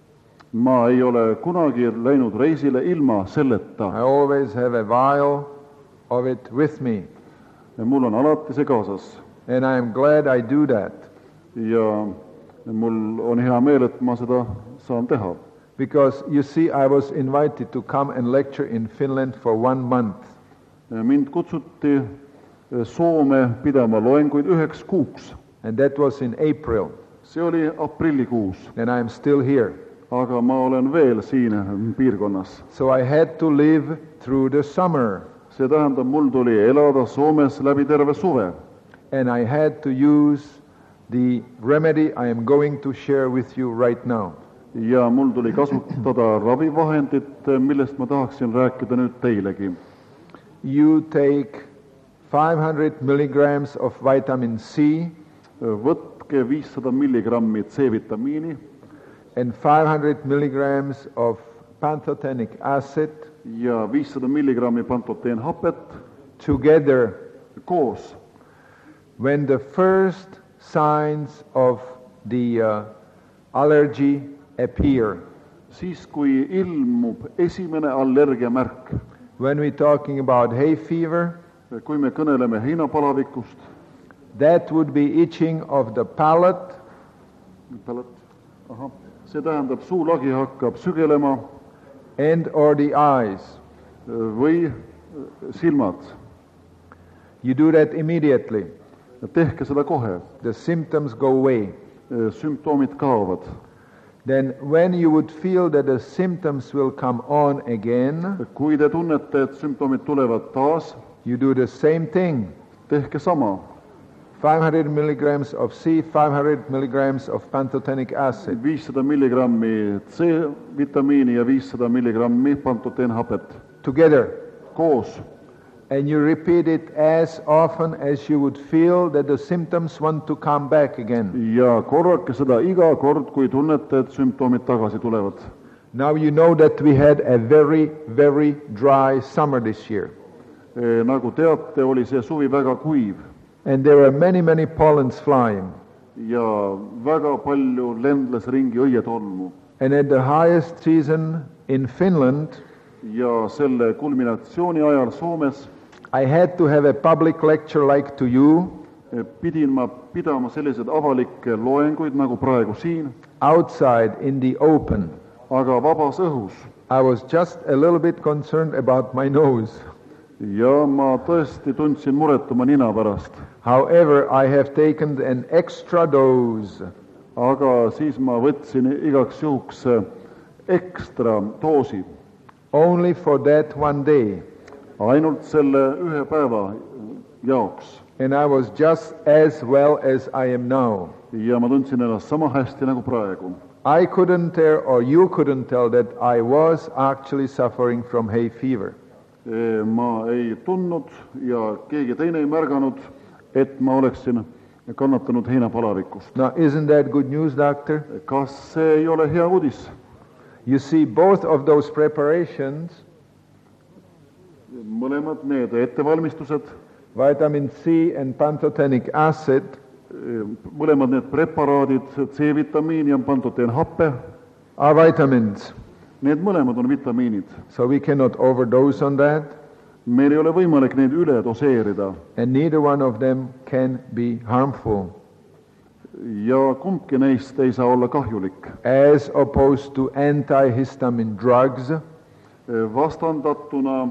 ma ei ole kunagi läinud reisile ilma selleta. I always have a vial of it with me. Mul on alati see kaasas. And I am glad I do that. Ja mul on hea meel, et ma seda saan teha. Because, you see, I was invited to come and lecture in Finland for one month. Mind kutsuti Soome pidama loenguid üheks kuuks. And that was in April. See oli aprillikuus. And I am still here. Aga ma olen veel siin piirkonnas. So I had to live through the summer. See tähendab, mul tuli elada Soomes läbi terve suve. And I had to use the remedy I am going to share with you right now. Ja mul tuli kasutada ravivahendit, millest ma tahaksin rääkida nüüd teilegi. You take five hundred milligrams of vitamin C. Võtke viissada milligrammi C-vitamiini. And five hundred milligrams of pantothenic acid. Ja viissada milligrammi pantoteen hapet. Together. Koos. When the first signs of the uh, allergy appear. Siis kui ilmub esimene allergiamärk. When we're talking about hay fever. Kui me kõneleme heinapalavikust. That would be itching of the palate. Palate. Aha. See tähendab, suulagi hakkab sügelema. And or the eyes. Või silmad. You do that immediately. Tehke seda kohe. The symptoms go away. Symptoomid kaovad. Then when you would feel that the symptoms will come on again, kui te tunnete, et symptoomid tulevad taas, you do the same thing. Tehke sama. five hundred milligrams of C, five hundred milligrams of pantothenic acid. viissada milligrammi C-vitamiini ja viissada milligrammi pantoteen hapet. Together. Koos. And you repeat it as often as you would feel that the symptoms want to come back again. Ja korrake seda iga kord, kui tunnete, et symptoomid tagasi tulevad. Now you know that we had a very, very dry summer this year. E, nagu teate, oli see suvi väga kuiv. And there were many, many pollens flying. Ja väga palju lendles ringi õietolmu. And at the highest season in Finland, ja selle kulminatsiooni ajal Soomes, I had to have a public lecture like to you. Pidin ma pidama selliseid avalikke loenguid nagu praegu siin. Outside in the open. Aga vabas õhus. I was just a little bit concerned about my nose. Ja ma tõesti tundsin muret oma nina pärast. However, I have taken an extra dose. Aga siis ma võtsin igaks juhuks ekstra doosi. Only for that one day. Ainult selle ühe päeva jaoks. And I was just as well as I am now. Ja ma tundsin ennast sama hästi nagu praegu. I couldn't tell, or you couldn't tell, that I was actually suffering from hay fever. Ma ei tundnud ja keegi teine ei märganud, et ma oleksin kannatanud heinapalavikust. Now, isn't that good news, doctor? Kas see ei ole hea uudis? You see, both of those preparations, mõlemad need ettevalmistused, vitamin C and pantothenic acid, mõlemad need preparaadid, C-vitamiin ja pantoteen happe, are vitamins. Need mõlemad on vitamiinid. So we cannot overdose on that. Meil ei ole võimalik neid üle doseerida. And neither one of them can be harmful. Ja kumbki neist ei saa olla kahjulik. As opposed to antihistamine drugs, vastandatuna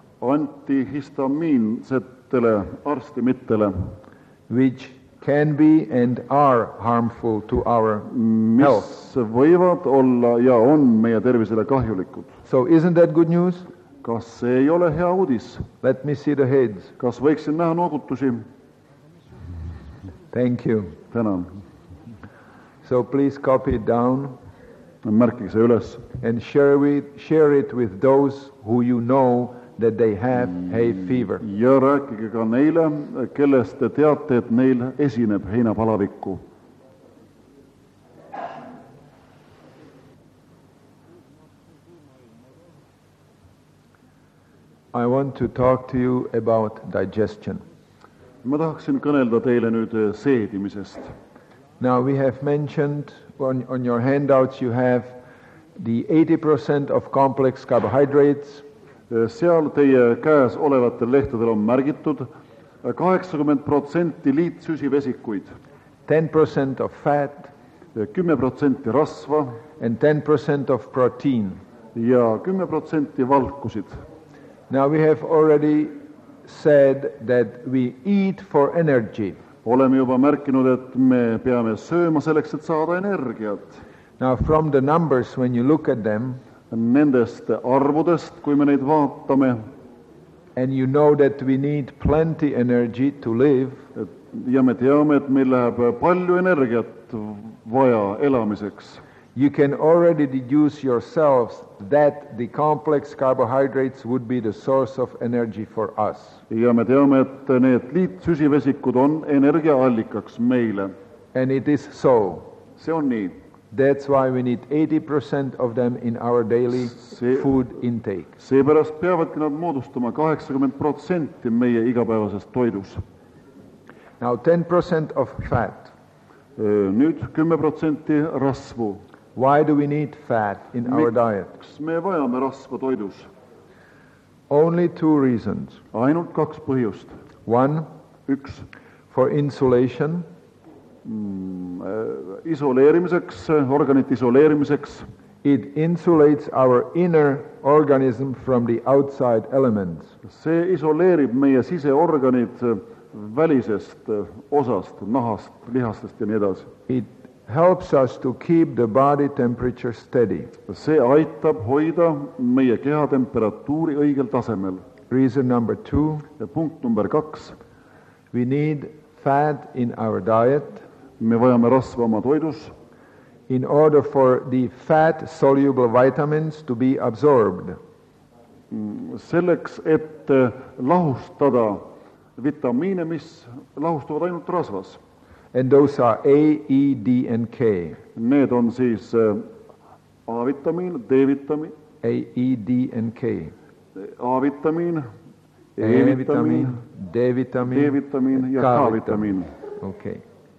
antihistamiinsetele arstimitele, which can be and are harmful to our mis health. võivad olla ja on meie tervisele kahjulikud. So isn't that good news? Kas see ei ole hea uudis? Let me see the heads. Kas võiksin näha noogutusi? Thank you. tänan. So please copy it down märkige see üles and share, with, share it with those who you know that they have hay fever. ja rääkige ka neile, kellest te teate, et neil esineb heinapalavikku. I want to talk to you about digestion. ma tahaksin kõnelda teile nüüd seedimisest. Now we have mentioned on, on your handouts you have the eighty percent of complex carbohydrates, seal teie käes olevatel lehtedel on märgitud kaheksakümmend protsenti liitsüsivesikuid, ten percent of fat, kümme protsenti rasva and ten percent of protein. ja kümme protsenti valkusid. Now we have already said that we eat for energy. oleme juba märkinud, et me peame sööma selleks, et saada energiat. Now from the numbers, when you look at them, Nendest arvudest, kui me neid vaatame, and you know that we need plenty energy to live, et, ja me teame, et meil läheb palju energiat vaja elamiseks, you can already deduce yourselves that the complex carbohydrates would be the source of energy for us. ja me teame, et need liitsüsivesikud on energiaallikaks meile. And it is so. see on nii. That's why we need eighty percent of them in our daily See- food intake. seepärast peavadki nad moodustama kaheksakümmend protsenti meie igapäevasest toidus. Now ten percent of fat. Nüüd kümme protsenti rasvu. Why do we need fat in our diet? miks me vajame rasva toidus? Only two reasons. ainult kaks põhjust. One, üks, for insulation, isoleerimiseks, organite isoleerimiseks. it insulates our inner organism from the outside elements. see isoleerib meie siseorganid välisest osast, nahast, lihastest ja nii edasi. It helps us to keep the body temperature steady. see aitab hoida meie kehatemperatuuri õigel tasemel. Reason number two, ja punkt number kaks, we need fat in our diet me vajame rasva oma toidus, in order for the fat-soluble vitamins to be absorbed. selleks, et lahustada vitamiine, mis lahustuvad ainult rasvas. And those are A, E, D, and K. Need on siis A-vitamiin, D-vitamiin, A, E, D, and K. A-vitamiin, A-vitamin, E-vitamiin, D-vitamin, D-vitamiin ja K-vitamin. K-vitamiin. Okay.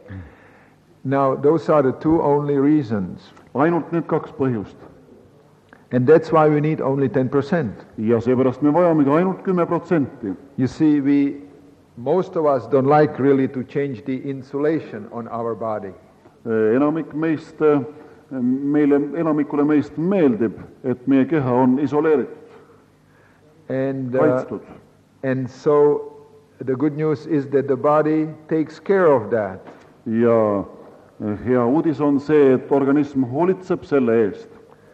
Now, those are the two only reasons. ainult need kaks põhjust. And that's why we need only ten percent. ja seepärast me vajamegi ainult kümme protsenti. You see, we, most of us don't like really to change the insulation on our body. enamik meist, meile, enamikule meist meeldib, et meie keha on isoleeritud, And, uh, kaitstud. and so the good news is that the body takes care of that. ja hea uudis on see, et organism hoolitseb selle eest.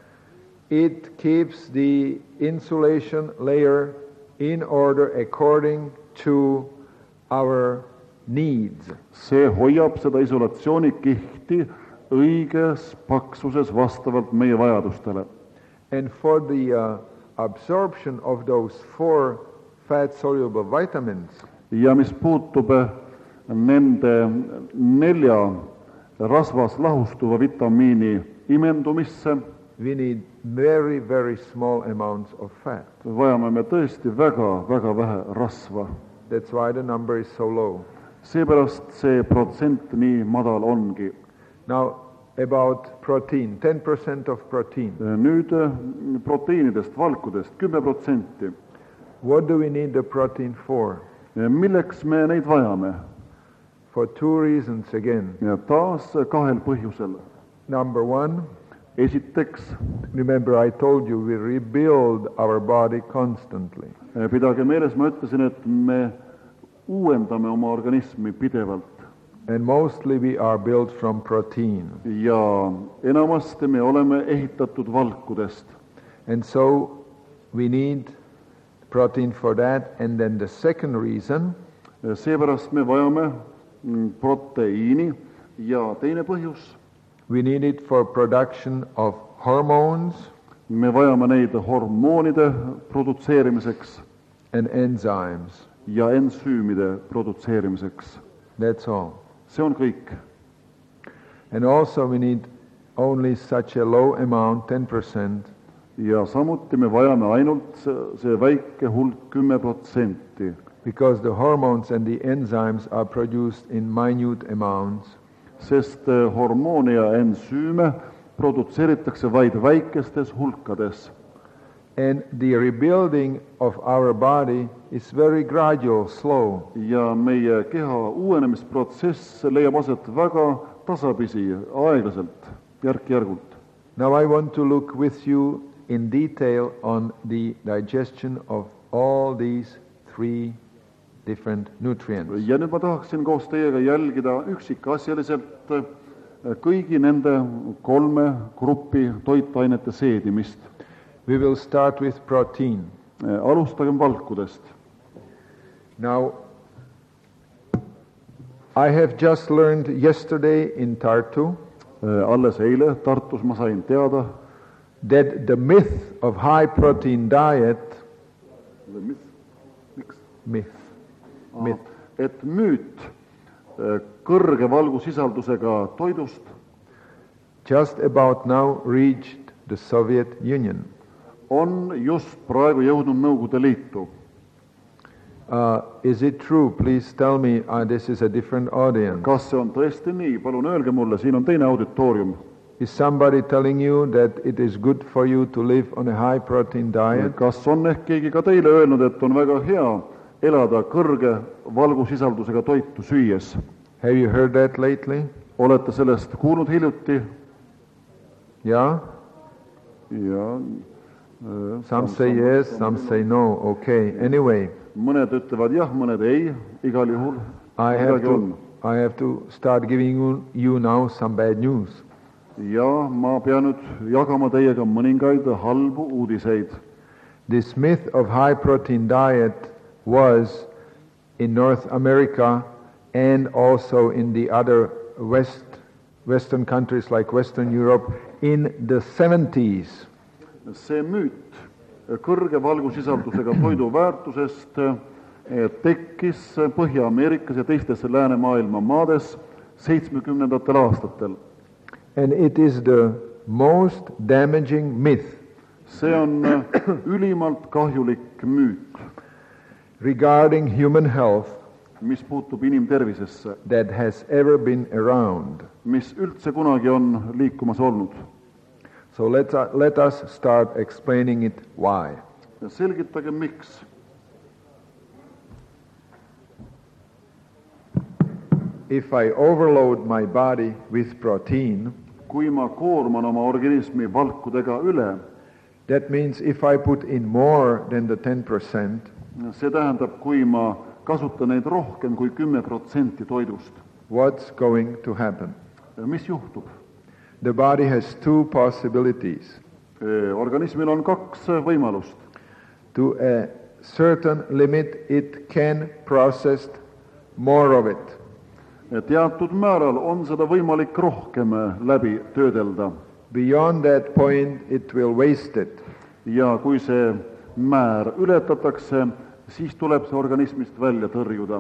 It keeps the insulation layer in order according to our needs. see hoiab seda isolatsioonikihti õiges paksuses vastavalt meie vajadustele. And for the uh, absorption of those four fat-soluble vitamins, ja mis puutub nende nelja rasvas lahustuva vitamiini imendumisse, we need very, very small amounts of fat. vajame me tõesti väga, väga vähe rasva. That's why the number is so low. seepärast see protsent nii madal ongi. Now, about protein, ten percent of protein. nüüd proteiinidest, valkudest kümme protsenti. What do we need the protein for? milleks me neid vajame? For two reasons again. ja taas kahel põhjusel. Number one, esiteks, remember I told you we rebuild our body constantly. pidage meeles, ma ütlesin, et me uuendame oma organismi pidevalt. And mostly we are built from protein. ja enamasti me oleme ehitatud valkudest. And so we need protein for that. And then the second reason, seepärast me vajame mm, proteiini ja teine põhjus, we need it for production of hormones me vajame neid hormoonide produtseerimiseks and enzymes. ja ensüümide produtseerimiseks. That's all. See on kõik. And also we need only such a low amount, ten percent, ja samuti me vajame ainult see, see väike hulk kümme protsenti, because the hormones and the enzymes are produced in minute amounts. sest hormoone ja ensüüme produtseeritakse vaid väikestes hulkades. And the rebuilding of our body is very gradual, slow. ja meie keha uuenemisprotsess leiab aset väga tasapisi, aeglaselt, järk-järgult. Now I want to look with you in detail on the digestion of all these three different nutrients. ja nüüd ma tahaksin koos teiega jälgida üksikasjaliselt kõigi nende kolme grupi toitainete seedimist. We will start with protein. Alustagem valkudest. Now, I have just learned yesterday in Tartu Alles eile Tartus ma sain teada, that the myth of high protein diet, myth, myth, et müüt kõrge valgusisaldusega toidust just about now reached the Soviet Union. on just praegu jõudnud Nõukogude Liitu. Uh, is it true? Please tell me. Uh, this is a different audience. Kas see on tõesti nii? Palun öelge mulle, siin on teine auditoorium. Is somebody telling you that it is good for you to live on a high protein diet? Kas on ehk keegi ka teile öelnud, et on väga hea elada kõrge valgusisaldusega toitu süües? Have you heard that lately? Olete sellest kuulnud hiljuti? Yeah? Ja, Some say yes, some say no. Okay. Anyway, mõned ütlevad jah, mõned ei, igal juhul. I have to, I have to start giving you, you now some bad news. Ja ma pean nüüd jagama teiega mõningaid halbu uudiseid. This myth of high protein diet was in North America and also in the other West, Western countries like Western Europe in the seventies. See müüt kõrge valgusisaldusega toidu väärtusest tekkis Põhja-Ameerikas ja teistes läänemaailma maades seitsmekümnendatel aastatel. And it is the most damaging myth. See on ülimalt kahjulik müüt regarding human health, mis puutub inimtervisesse, that has ever been around. mis üldse kunagi on liikumas olnud. So let, uh, let us start explaining it why. Selgitage miks. If I overload my body with protein, kui ma koorman oma organismi valkudega üle, that means if I put in more than the ten percent, see tähendab, kui ma kasutan neid rohkem kui kümme protsenti toidust. what's going to happen? Mis juhtub? The body has two possibilities. Organismil on kaks võimalust. To a certain limit, it can process more of it. Teatud määral on seda võimalik rohkem läbi töödelda. Beyond that point, it will waste it. Ja kui see määr ületatakse, siis tuleb see organismist välja tõrjuda.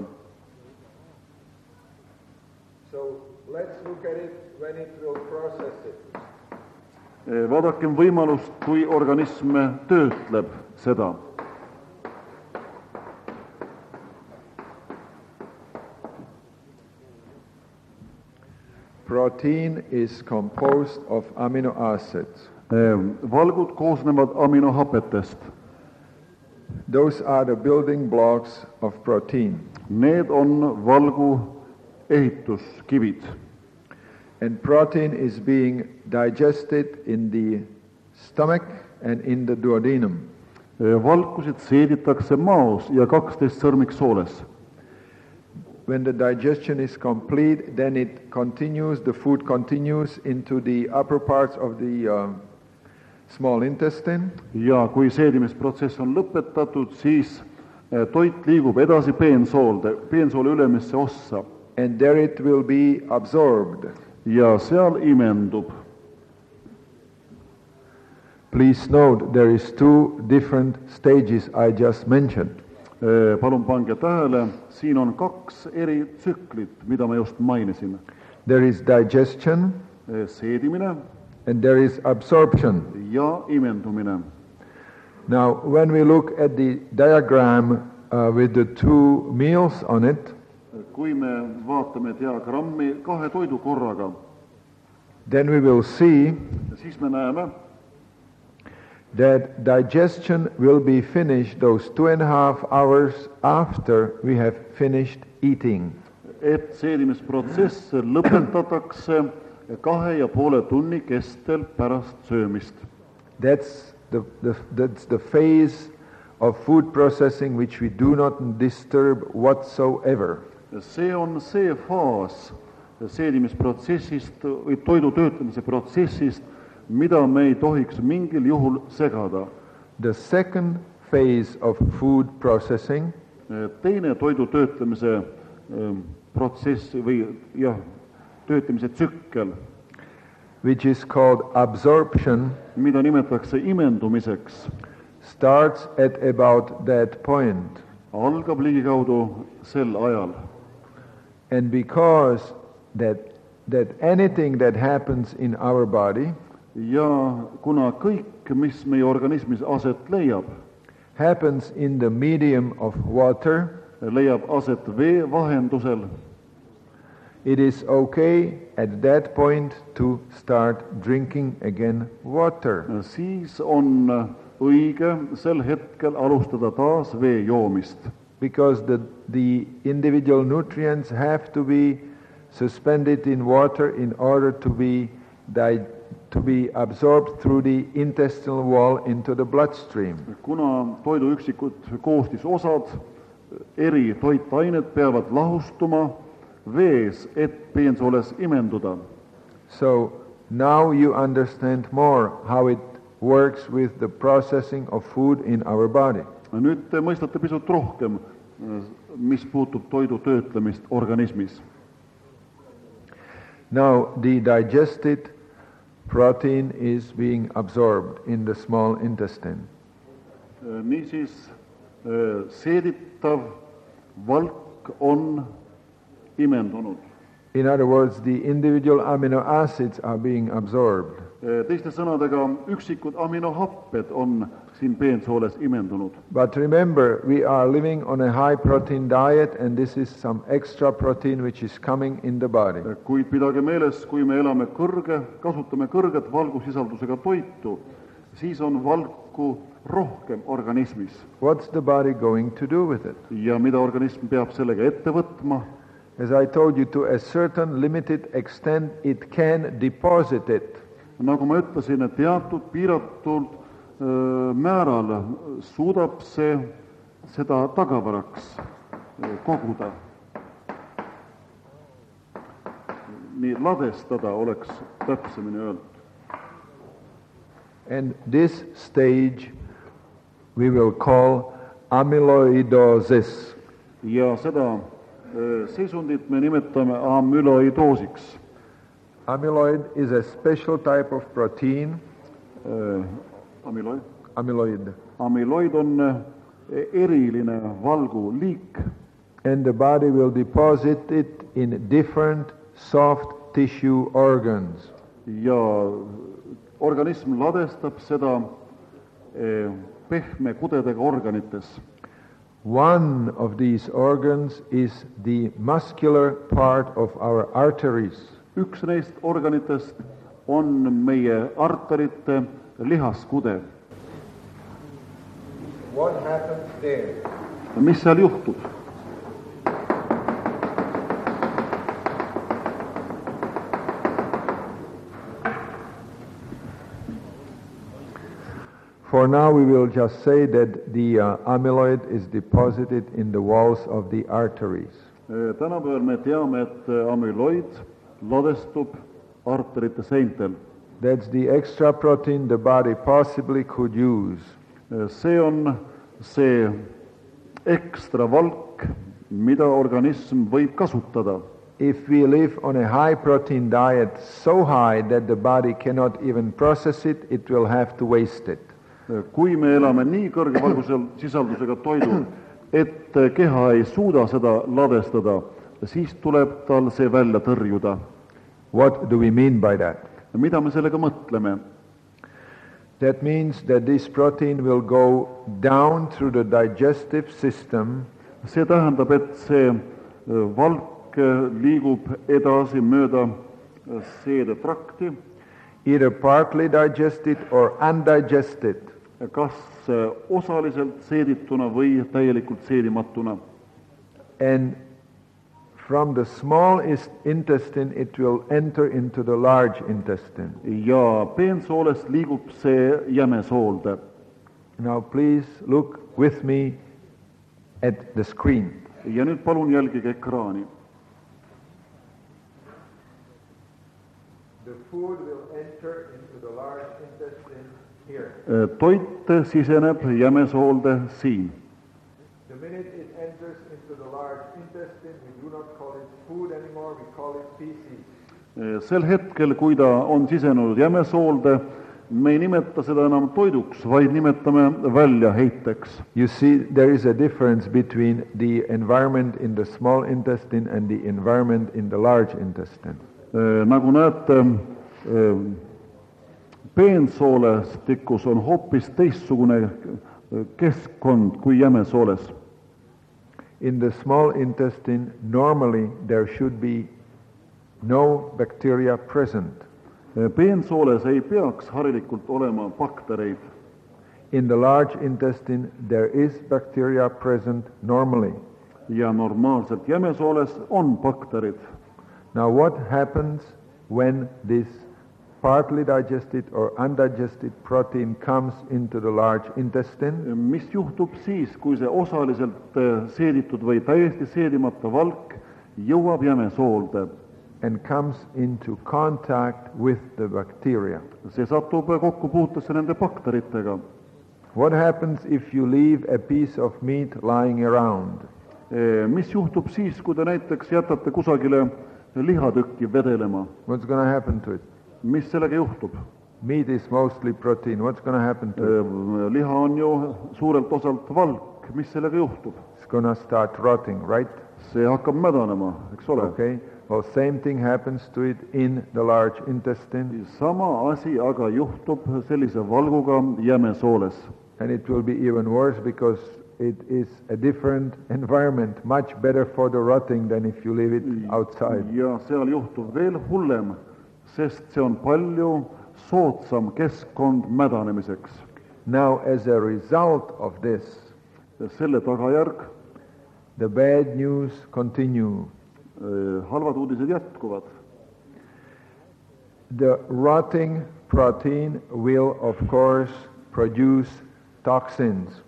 So let's look at it when it will process it. Vaadakem võimalust, kui organism töötleb seda. Protein is composed of amino acids. Valgud koosnevad aminohapetest. Those are the building blocks of protein. Need on valgu ehituskivid. And protein is being digested in the stomach and in the duodenum. Valkusid seeditakse maos ja kaksteist sõrmiksooles. When the digestion is complete, then it continues, the food continues into the upper parts of the uh, small intestine. Ja kui seedimisprotsess on lõpetatud, siis toit liigub edasi peensoolde, peensoole ülemisse ossa. and there it will be absorbed. ja seal imendub. Please note there is two different stages I just mentioned. Palun pange tähele, siin on kaks eri tsüklit, mida ma just mainisin. There is digestion seedimine and there is absorption. ja imendumine. Now, when we look at the diagram uh, with the two meals on it, kui me vaatame diagrammi kahe toidu korraga, then we will see siis me näeme, that digestion will be finished those two and a half hours after we have finished eating. et seedimisprotsess lõpetatakse kahe ja poole tunni kestel pärast söömist. That's the, the, that's the phase of food processing which we do not disturb whatsoever. see on see faas seedimisprotsessist või toidu töötlemise protsessist, mida me ei tohiks mingil juhul segada. The second phase of food processing teine toidu töötlemise protsess või jah, töötlemise tsükkel, which is called absorption, mida nimetatakse imendumiseks, starts at about that point. algab ligikaudu sel ajal. And because that, that anything that happens in our body ja kuna kõik, mis meie organismis aset leiab, happens in the medium of water, leiab aset vee vahendusel, it is okay at that point to start drinking again water. siis on õige sel hetkel alustada taas vee joomist. Because the, the individual nutrients have to be suspended in water in order to be di- to be absorbed through the intestinal wall into the bloodstream. kuna toidu üksikud koostisosad, eri toitained peavad lahustuma vees, et peensooles imenduda. So now you understand more how it works with the processing of food in our body. nüüd te mõistate pisut rohkem, mis puutub toidu töötlemist organismis. Now the digested protein is being absorbed in the small intestine. niisiis seeditav valk on imendunud. In other words, the individual amino acids are being absorbed. teiste sõnadega, üksikud aminohapped on siin peensooles imendunud. But remember, we are living on a high protein diet and this is some extra protein which is coming in the body. kuid pidage meeles, kui me elame kõrge, kasutame kõrget valgusisaldusega toitu, siis on valku rohkem organismis. What's the body going to do with it? ja mida organism peab sellega ette võtma? As I told you, to a certain limited extent it can deposit it. nagu ma ütlesin, et teatud piiratud öö, määral suudab see seda tagavaraks öö, koguda. nii ladestada oleks täpsemini öeldud. And this stage we will call amyloidosis. ja seda öö, seisundit me nimetame amyloidoosiks. Amyloid is a special type of protein. Öö, amyloid? Amyloid. amyloid on öö, eriline valguliik. And the body will deposit it in different soft tissue organs. ja organism ladestab seda öö, pehme kudedega organites. One of these organs is the muscular part of our arteries. üks neist organitest on meie arterite lihaskude. What happens there? mis seal juhtub? For now we will just say that the uh, amyloid is deposited in the walls of the arteries. tänapäeval me teame, et amyloid ladestub arterite seintel. That's the extra protein the body possibly could use. see on see ekstra valk, mida organism võib kasutada. if we live on a high protein diet so high that the body cannot even process it, it will have to waste it. Kui me elame nii kõrge valgusel sisaldusega toidul, et keha ei suuda seda ladestada, siis tuleb tal see välja tõrjuda. What do we mean by that? Mida me sellega mõtleme? That means that this protein will go down through the digestive system. See tähendab, et see valk liigub edasi mööda seedetrakti. Either partly digested or undigested. Kas osaliselt seedituna või täielikult seedimatuna. And from the small intestine it will enter into the large intestine. Ja peensoolest liigub see jämesoolde. Now please look with me at the screen. Ja nüüd palun jälgige ekraani. The food will enter into the large intestine here. Toit siseneb jämesoolde siin. The minute it enters into the large intestine, we do not call it food anymore, we call it feces. Sel hetkel, kui ta on sisenenud jämesoolde, me ei nimeta seda enam toiduks, vaid nimetame väljaheiteks. You see, there is a difference between the environment in the small intestine and the environment in the large intestine. Nagu näete, peensoolestikus on hoopis teistsugune keskkond kui jämesooles. In the small intestine, normally there should be no bacteria present. Peensooles ei peaks harilikult olema baktereid. In the large intestine, there is bacteria present normally. Ja normaalselt jämesooles on bakterid. Now what happens when this partly digested or undigested protein comes into the large intestine? Mis juhtub siis, kui see osaliselt seeditud või täiesti seedimata valk jõuab jämesoolde? And comes into contact with the bacteria. See satub kokku puutesse nende bakteritega. What happens if you leave a piece of meat lying around? Mis juhtub siis, kui te näiteks jätate kusagile lihatükki vedelema? What's going to happen to it? Mis sellega juhtub? Meat is mostly protein. What's going to happen to it? Liha on ju suurelt osalt valk. Mis sellega juhtub? It's going to start rotting, right? See hakkab mädanema, eks ole? Okay. Well, same thing happens to it in the large intestine. Sama asi aga juhtub sellise valguga jämesooles. And it will be even worse because it is a different environment, much better for the rotting than if you leave it outside. Ja seal juhtub veel hullem, sest see on palju soodsam keskkond mädanemiseks. Now, as a result of this, selle tagajärg, the bad news continue. Halvad uudised jätkuvad. The rotting protein will, of course, produce toxins.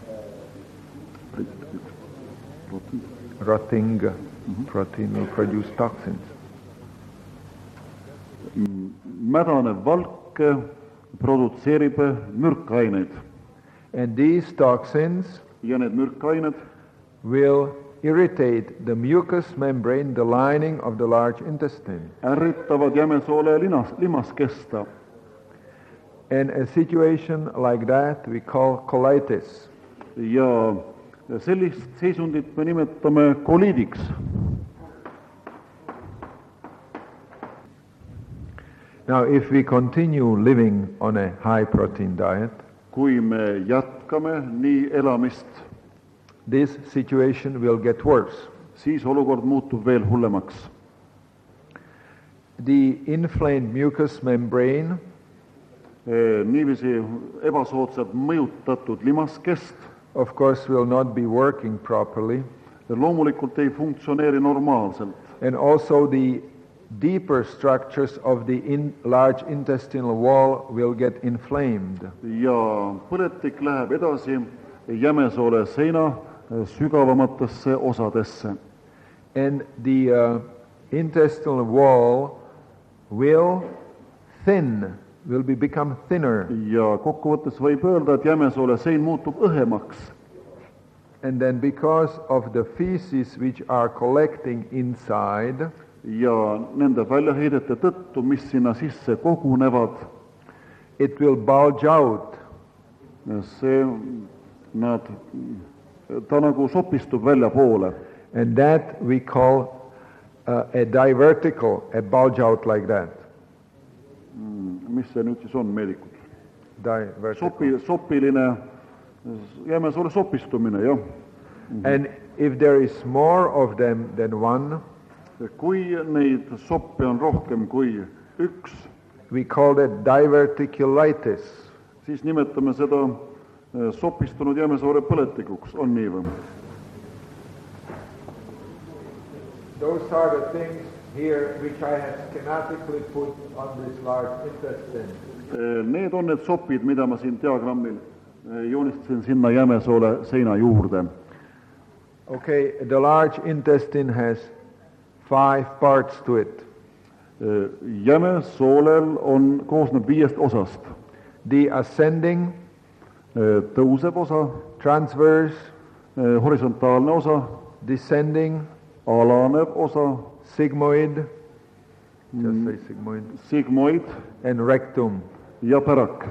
Rotting mm-hmm. protein will produce toxins. Mädanev valk produtseerib mürkaineid. And these toxins ja need mürkained will irritate the mucous membrane, the lining of the large intestine. Ärritavad jämesoole linas, limaskesta. And a situation like that we call colitis. Ja sellist seisundit me nimetame koliidiks. Now, if we continue living on a high protein diet, kui me jätkame nii elamist, this situation will get worse. Siis olukord muutub veel hullemaks. The inflamed mucous membrane e, niiviisi ebasoodsalt mõjutatud limaskest of course will not be working properly. Loomulikult ei funktsioneeri normaalselt. And also the deeper structures of the in large intestinal wall will get inflamed. Ja põletik läheb edasi jämesoole seina sügavamatesse osadesse. And the uh, intestinal wall will thin, will be become thinner. Ja kokkuvõttes võib öelda, et jämesoole sein muutub õhemaks. And then because of the feces which are collecting inside, ja nende väljaheidete tõttu, mis sinna sisse kogunevad, it will bulge out. see, nad, ta nagu sopistub väljapoole. And that we call uh, a diverticle, a bulge out like that. Mis see nüüd siis on, meedikud? Diverticle. Sopi, sopiline, jämesoole sopistumine, jah. And if there is more of them than one, kui neid soppe on rohkem kui üks, we call it diverticulitis. siis nimetame seda sopistunud jämesoore põletikuks, on nii või? Those are the things here which I have schematically put on this large intestine. Need on need sopid, mida ma siin diagrammil joonistasin sinna jämesoole seina juurde. Okay, the large intestine has five parts to it. Jämesoolel on, koosneb viiest osast. The ascending, tõuseb osa, transverse, horisontaalne osa, descending, alanev osa, sigmoid, just say sigmoid, sigmoid and rectum. ja pärak.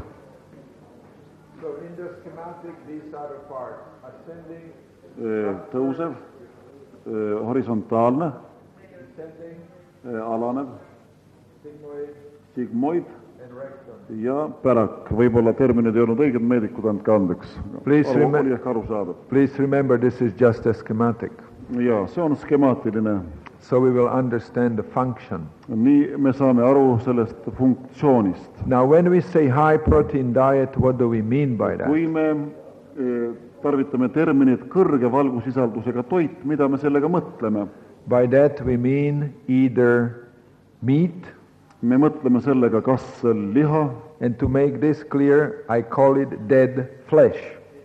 So in the schematic these are the parts. Ascending, tõusev, horisontaalne, descending, alanev, sigmoid, sigmoid and rectum. ja pärak. Võib-olla terminid ei olnud õiged, meedikud, andke andeks. Please Aru, remem- oli ehk arusaadav. Please remember this is just a schematic. Ja see on skemaatiline. So we will understand the function. Nii me saame aru sellest funktsioonist. Now when we say high protein diet, what do we mean by that? Kui me eh, tarvitame terminit kõrge valgusisaldusega toit, mida me sellega mõtleme? By that we mean either meat, Me mõtleme sellega kas liha, and to make this clear, I call it dead flesh.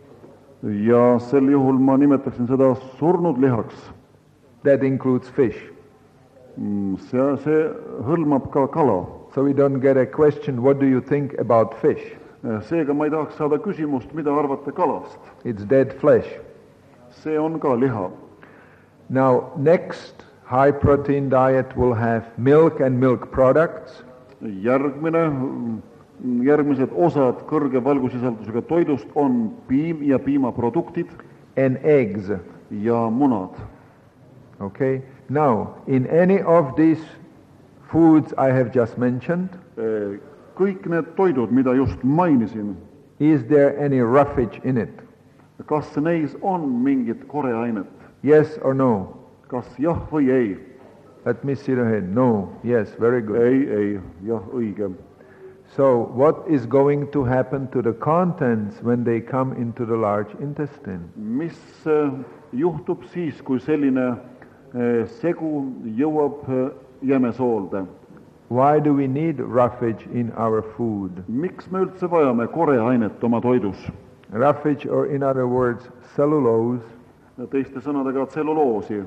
ja sel juhul ma nimetaksin seda surnud lihaks. That includes fish. See, see hõlmab ka kala. So we don't get a question, what do you think about fish? Seega ma ei tahaks saada küsimust, mida arvate kalast. It's dead flesh. See on ka liha. Now next high protein diet will have milk and milk products, Järgmine, järgmised osad kõrge valgusisaldusega toidust on piim ja piimaproduktid and eggs. ja munad. Okay? Now, in any of these foods I have just mentioned, Kõik need toidud, mida just mainisin, is there any roughage in it? kas neis on mingit koreainet? Yes or no? Kas jah või ei? Let me see the head. No. Yes, very good. Ei, ei, jah, õige. So, what is going to happen to the contents when they come into the large intestine? Mis eh, juhtub siis, kui selline eh, segu jõuab eh, jämesoolde? Why do we need roughage in our food? Miks me üldse vajame koreainet oma toidus? Roughage, or in other words, cellulose, Teiste sõnadega tselluloosi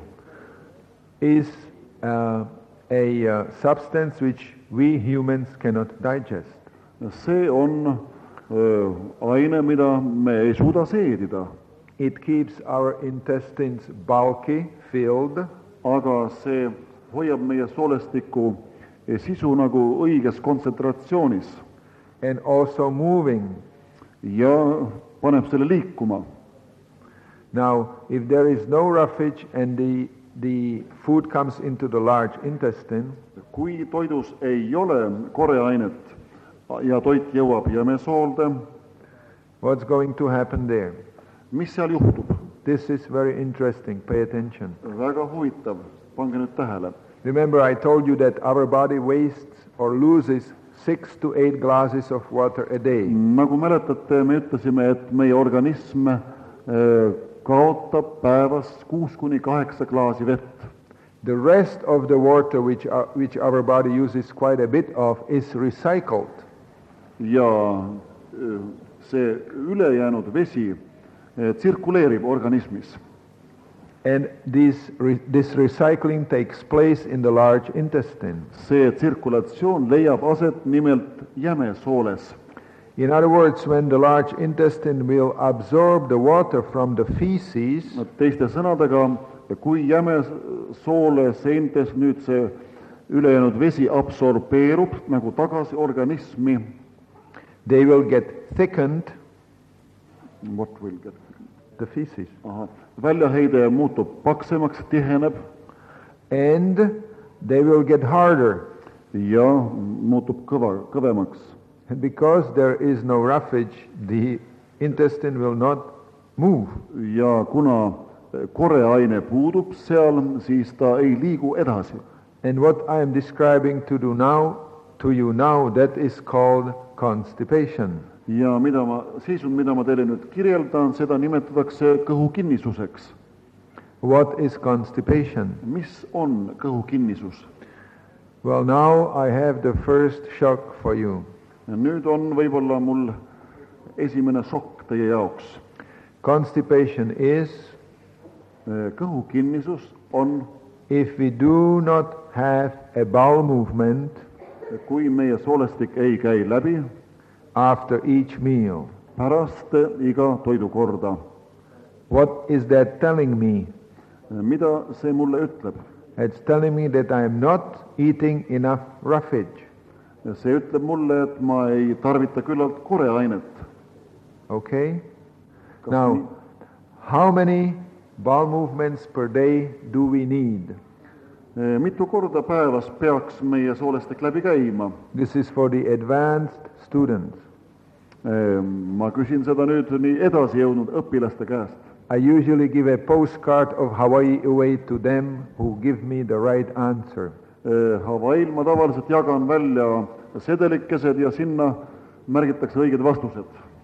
is uh, a uh, substance which we humans cannot digest. see on öö, aine, mida me ei suuda seedida, It keeps our intestines bulky, filled, aga see hoiab meie soolestiku sisu nagu õiges kontsentratsioonis and also moving. ja paneb selle liikuma. Now, if there is no roughage and the, the food comes into the large intestine, Kui toidus ei ole koreainet ja toit jõuab jämesoolde, what's going to happen there? mis seal juhtub? This is very interesting. Pay attention. Väga huvitav, pange nüüd tähele. Remember, I told you that our body wastes or loses six to eight glasses of water a day. Nagu mäletate, me ütlesime, et meie organism äh, kaotab päevas kuus kuni kaheksa klaasi vett. The rest of the water which our, which our body uses quite a bit of is recycled. Ja äh, see ülejäänud vesi äh, tsirkuleerib organismis. And this, re, this recycling takes place in the large intestine. See tsirkulatsioon leiab aset nimelt jämesooles. In other words, when the large intestine will absorb the water from the feces, teiste sõnadega, kui jämesoole seintes nüüd see ülejäänud vesi absorbeerub nagu tagasi organismi, they will get thickened, what will get the feces, aha, väljaheide muutub paksemaks, tiheneb and they will get harder. ja muutub kõva, kõvemaks. And because there is no roughage, the intestine will not move. Ja kuna koreaine puudub seal, siis ta ei liigu edasi. And what I am describing to do now, to you now, that is called constipation. Ja mida ma, seisund, mida ma teile nüüd kirjeldan, seda nimetatakse kõhukinnisuseks. What is constipation? Mis on kõhukinnisus? Well, now I have the first shock for you. Ja nüüd on võib-olla mul esimene šokk teie jaoks. Constipation is kõhukinnisus on, if we do not have a bowel movement kui meie soolestik ei käi läbi after each meal. pärast iga toidukorda. What is that telling me? Mida see mulle ütleb? It's telling me that I am not eating enough roughage. See ütleb mulle, et ma ei tarvita küllalt koreainet. Okay? Now, how many bowel movements per day do we need? Mitu korda päevas peaks meie soolestik läbi käima? This is for the advanced students. Ma küsin seda nüüd nii edasi jõudnud õpilaste käest. I usually give a postcard of Hawaii away to them who give me the right answer. Hawaiil ma tavaliselt jagan välja sedelikesed ja sinna märgitakse õiged vastused.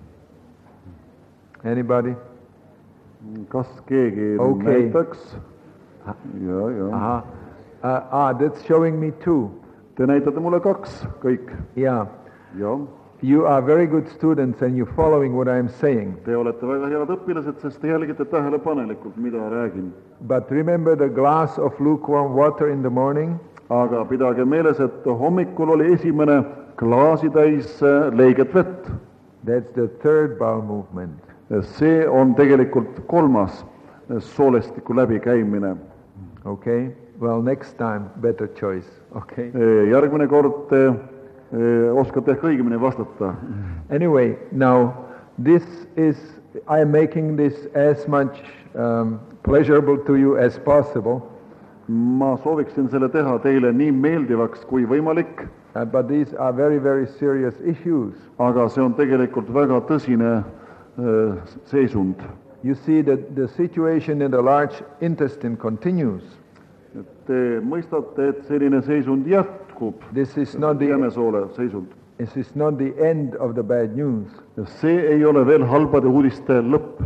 Anybody? Kas keegi okay. näitaks? Ja, ja. Aha. Uh, ah, that's showing me two. Te näitate mulle kaks, kõik. Yeah. Ja. You are very good students and you're following what I'm saying. Te olete väga head õpilased, sest te jälgite tähelepanelikult, mida räägin. But remember the glass of lukewarm water in the morning? Aga pidage meeles, et hommikul oli esimene klaasitäis leiget vett. That's the third bowel movement. See on tegelikult kolmas soolestiku läbikäimine. Okay? Well, next time, better choice. Okay? Järgmine kord te oskate ehk õigemini vastata. Anyway, now, this is, I am making this as much um, pleasurable to you as possible. Ma sooviksin selle teha teile nii meeldivaks kui võimalik. Uh, but these are very, very serious issues. Aga see on tegelikult väga tõsine uh, seisund. You see that the situation in the large intestine continues. Te mõistate, et selline seisund jätkub. This is not the jämesoole seisund. This is not the end of the bad news. See ei ole veel halbade uudiste lõpp.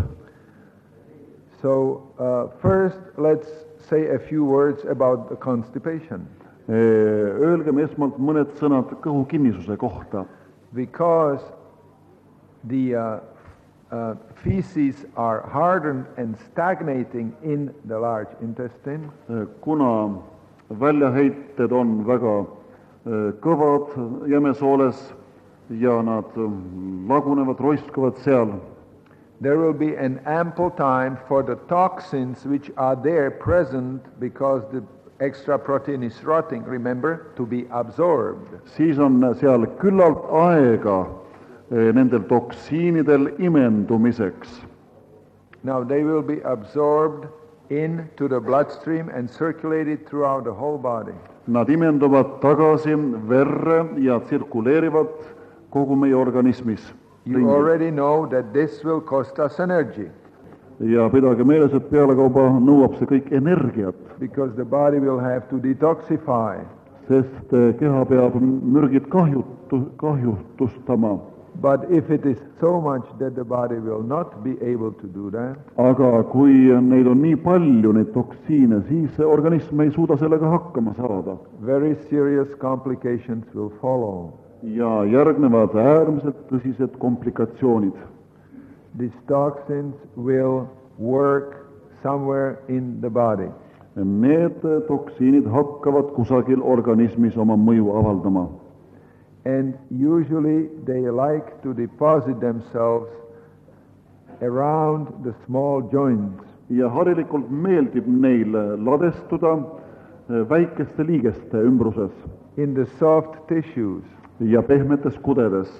So uh, first, let's say a few words about the constipation. Öelgem esmalt mõned sõnad kõhukinnisuse kohta. Because the uh, uh, feces are hardened and stagnating in the large intestine. Kuna väljaheited on väga kõvad jämesooles ja nad lagunevad, roiskuvad seal. There will be an ample time for the toxins which are there present because the extra protein is rotting, remember, to be absorbed. Siis on seal küllalt aega nendel toksiinidel imendumiseks. Now they will be absorbed into the bloodstream and circulated throughout the whole body. Nad imenduvad tagasi verre ja tsirkuleerivad kogu meie organismis. You already know that this will cost us energy. Ja pidage meeles, et pealekauba nõuab see kõik energiat. Because the body will have to detoxify. Sest keha peab mürgid kahjutu, kahjutustama. But if it is so much that the body will not be able to do that. Aga kui neid on nii palju, neid toksiine, siis organism ei suuda sellega hakkama saada. Very serious complications will follow. Ja järgnevad äärmiselt tõsised komplikatsioonid. These toxins will work somewhere in the body. Need toksiinid hakkavad kusagil organismis oma mõju avaldama. And usually they like to deposit themselves around the small joints. ja harilikult meeldib neil ladestuda väikeste liigeste ümbruses in the soft tissues. ja pehmetes kudedes.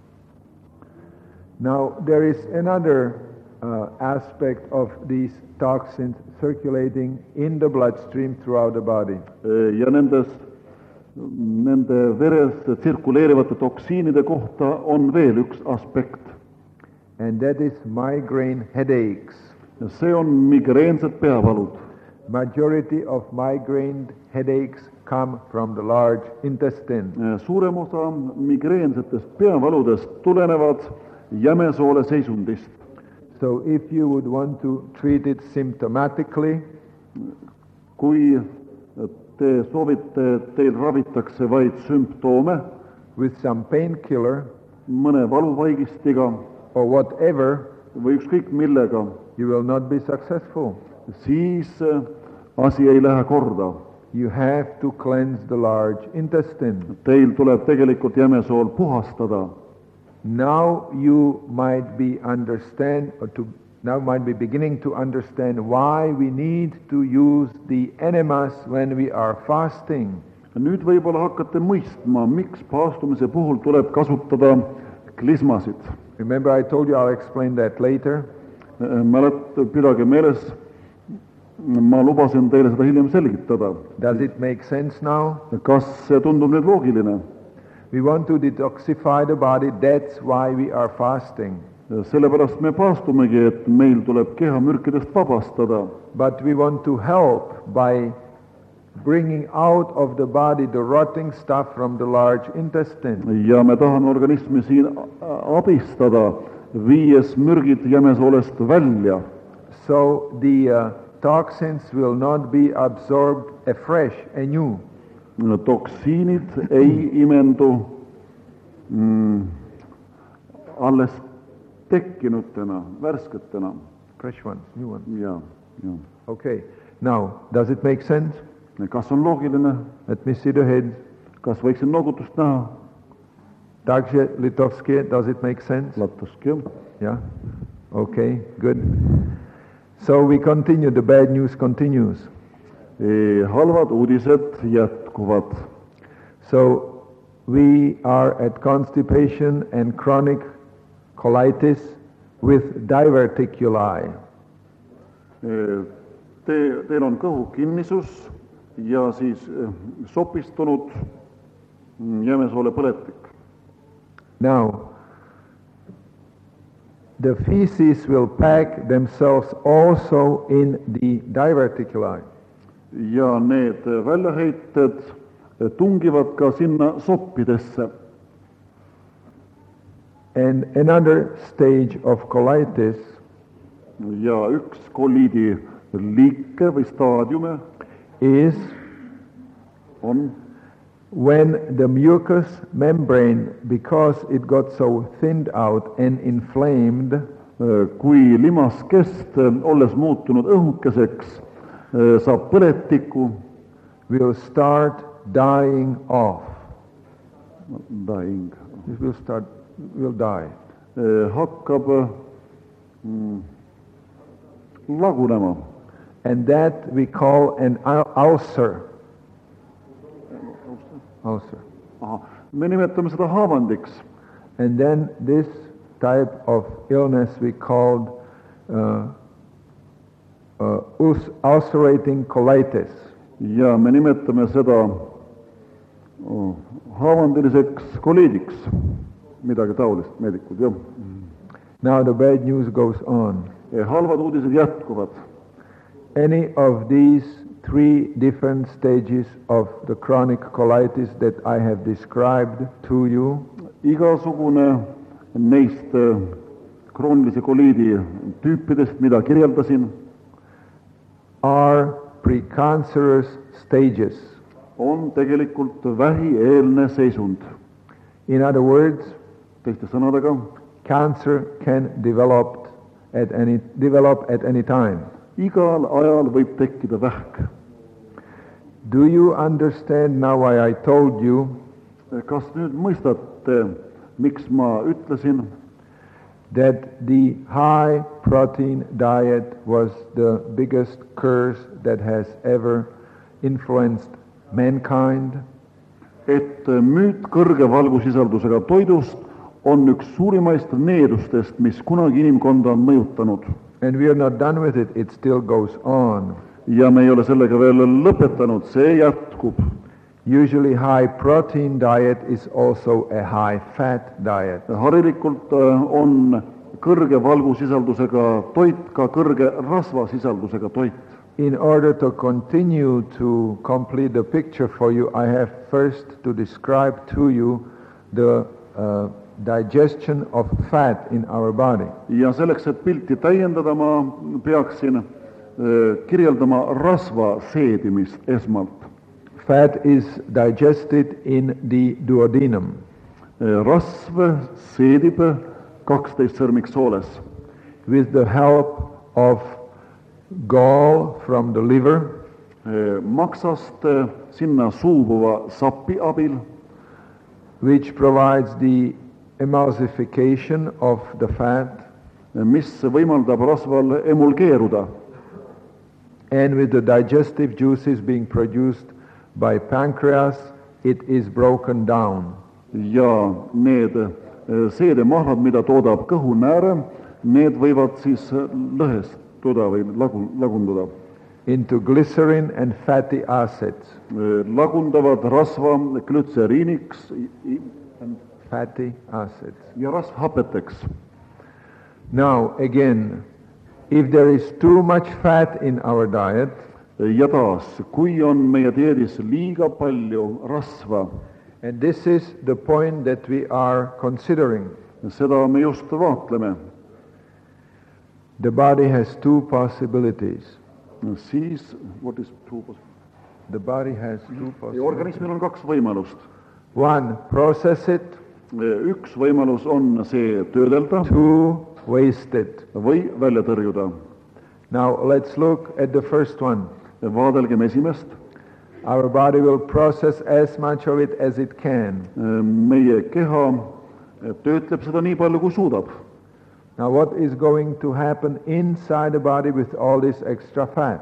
Now there is another uh, aspect of these toxins circulating in the bloodstream throughout the body. ja nendes, nende veres tsirkuleerivate toksiinide kohta on veel üks aspekt. And that is migraine headaches. see on migreensed peavalud. Majority of migraine headaches come from the large intestine. suurem osa migreensetest peavaludest tulenevad jämesoole seisundist. So if you would want to treat it symptomatically, kui te soovite, et teil ravitakse vaid sümptoome with some painkiller mõne valuvaigistiga or whatever, või ükskõik millega, you will not be successful. siis asi ei lähe korda. You have to cleanse the large intestine. Teil tuleb tegelikult jämesool puhastada. Now you might be understand or to now might be beginning to understand why we need to use the enemas when we are fasting. nüüd võib-olla hakkate mõistma, miks paastumise puhul tuleb kasutada klismasid. Remember I told you I'll explain that later. Mälet-, pidage meeles, ma lubasin teile seda hiljem selgitada. Does it make sense now? Kas see tundub nüüd loogiline? We want to detoxify the body, that's why we are fasting. Sellepärast me paastumegi, et meil tuleb keha mürkidest vabastada. But we want to help by bringing out of the body the rotting stuff from the large intestine. ja me tahame organismi siin abistada, viies mürgid jämesoolest välja. So the uh, toxins will not be absorbed afresh, anew. Toksiinid ei imendu mm, alles tekkinutena, värsketena. Fresh ones, new ones. Ja, ja. Okay. Now, does it make sense? Kas on loogiline? Let me see the head. Kas võiksin noogutust näha? Także Litovsky, does it make sense? Latuski. Yeah? Okay, good. So we continue, the bad news continues. E, halvad uudised jätkuvad. So we are at constipation and chronic colitis with diverticuli. E, te, teil on kõhukinnisus ja siis sopistunud jämesoole põletik. Now, the feces will pack themselves also in the diverticuli. ja need väljaheited tungivad ka sinna soppidesse. And another stage of colitis ja üks koliidi liike või staadiume is on when the mucous membrane, because it got so thinned out and inflamed, kui limaskest, olles muutunud õhukeseks, saab põletiku, will start dying off. dying. It will start, will die. hakkab mm, lagunema. And that we call an ul- ulcer. Ulcer. Aha, me nimetame seda haavandiks. And then this type of illness we called uh, uh, ul- ulcerating colitis. ja me nimetame seda oh, haavandiliseks koliidiks, midagi taolist, meedikud, jah. Now the bad news goes on. halvad uudised jätkuvad. Any of these three different stages of the chronic colitis that I have described to you igasugune neist kroonilise koliidi tüüpidest, mida kirjeldasin, are precancerous stages. on tegelikult vähieelne seisund. In other words, teiste sõnadega, cancer can develop at any, develop at any time. igal ajal võib tekkida vähk. Do you understand now why I told you Kas nüüd mõistate, miks ma ütlesin, that the high protein diet was the biggest curse that has ever influenced mankind? et müüt kõrge valgusisaldusega toidust on üks suurimaist needustest, mis kunagi inimkonda on mõjutanud. And we are not done with it, it still goes on. Ja me ei ole sellega veel lõpetanud, see jätkub. Usually high protein diet is also a high fat diet. Harilikult on kõrge valgusisaldusega toit ka kõrge rasvasisaldusega toit. In order to continue to complete the picture for you, I have first to describe to you the uh, digestion of fat in our body. Ja selleks, et pilti täiendada, ma peaksin äh, kirjeldama rasva seedimist esmalt. Fat is digested in the duodenum. Äh, rasv seedib kaksteist sõrmiksooles. With the help of gall from the liver, äh, maksast äh, sinna suubuva sapi abil, which provides the emulsification of the fat, mis võimaldab rasval emulgeeruda. And with the digestive juices being produced by pancreas, it is broken down. Ja need seedemahlad, mida toodab kõhunääre, need võivad siis lõhestuda või lagun, lagunduda. Into glycerin and fatty acids. Lagundavad rasva glütseriiniks Fatty acids. ja rasvhapeteks. Now again, if there is too much fat in our diet, ja taas, kui on meie dieedis liiga palju rasva, and this is the point that we are considering, seda me just vaatleme, the body has two possibilities. siis what is two possibilities? The body has two possibilities. Organismil on kaks võimalust. One, process it. Üks võimalus on see töödelda. Two, waste it. Või välja tõrjuda. Now let's look at the first one. Vaadelgem esimest. Our body will process as much of it as it can. Meie keha töötleb seda nii palju, kui suudab. Now what is going to happen inside the body with all this extra fat?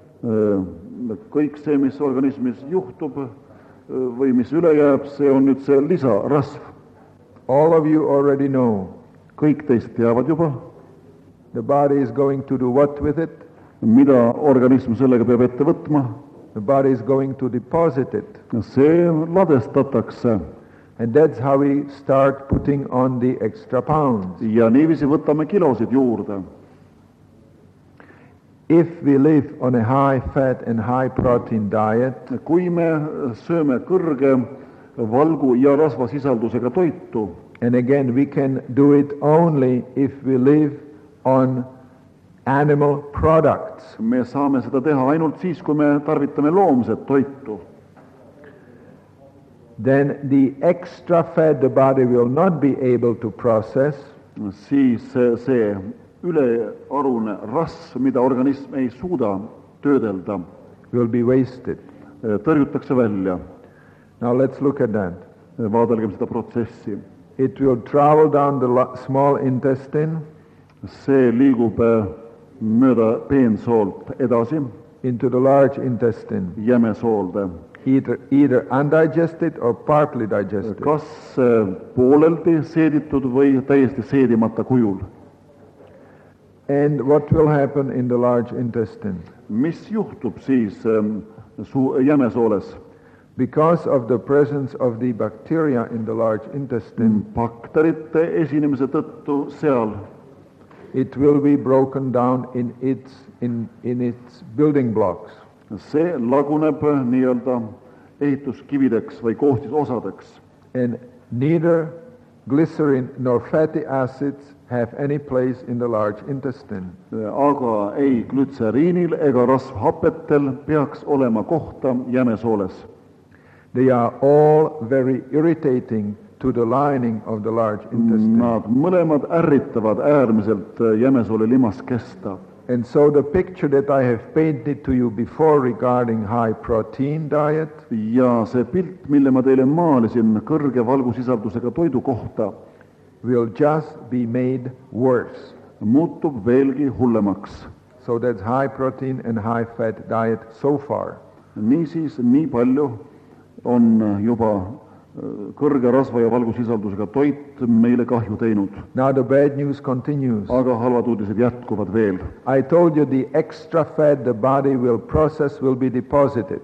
Kõik see, mis organismis juhtub või mis üle jääb, see on nüüd see lisarasv. All of you already know. Kõik teist teavad juba. The body is going to do what with it? Mida organism sellega peab ette võtma? The body is going to deposit it. See ladestatakse. And that's how we start putting on the extra pounds. Ja niiviisi võtame kilosid juurde. If we live on a high fat and high protein diet, kui me sööme kõrge valgu ja rasvasisaldusega toitu, and again we can do it only if we live on animal products, me saame seda teha ainult siis, kui me tarvitame loomset toitu, then the extra fat the body will not be able to process, siis see ülearune rasv, mida organism ei suuda töödelda, will be wasted. Tõrjutakse välja. Now let's look at that. Vaadelgem seda protsessi. It will travel down the small intestine, see liigub mööda peensoolt edasi, into the large intestine, jämesoolde, either, either undigested or partly digested. kas pooleldi seeditud või täiesti seedimata kujul. And what will happen in the large intestine? Mis juhtub siis su- jämesooles? Because of the presence of the bacteria in the large intestine, bakterite esinemise tõttu seal, it will be broken down in its, in, in its building blocks. see laguneb nii-öelda ehituskivideks või koostisosadeks. And neither glycerin nor fatty acids have any place in the large intestine. Aga ei glütseriinil ega rasvhapetel peaks olema kohta jämesooles. They are all very irritating to the lining of the large intestine. Nad mõlemad ärritavad äärmiselt jämesoole limaskesta. And so the picture that I have painted to you before regarding high protein diet ja see pilt, mille ma teile maalisin kõrge valgusisaldusega toidu kohta, will just be made worse. muutub veelgi hullemaks. So that's high protein and high fat diet so far. niisiis, nii palju on juba kõrge rasva ja valgusisaldusega toit meile kahju teinud. Now the bad news continues. aga halvad uudised jätkuvad veel. I told you the extra fat the body will process will be deposited.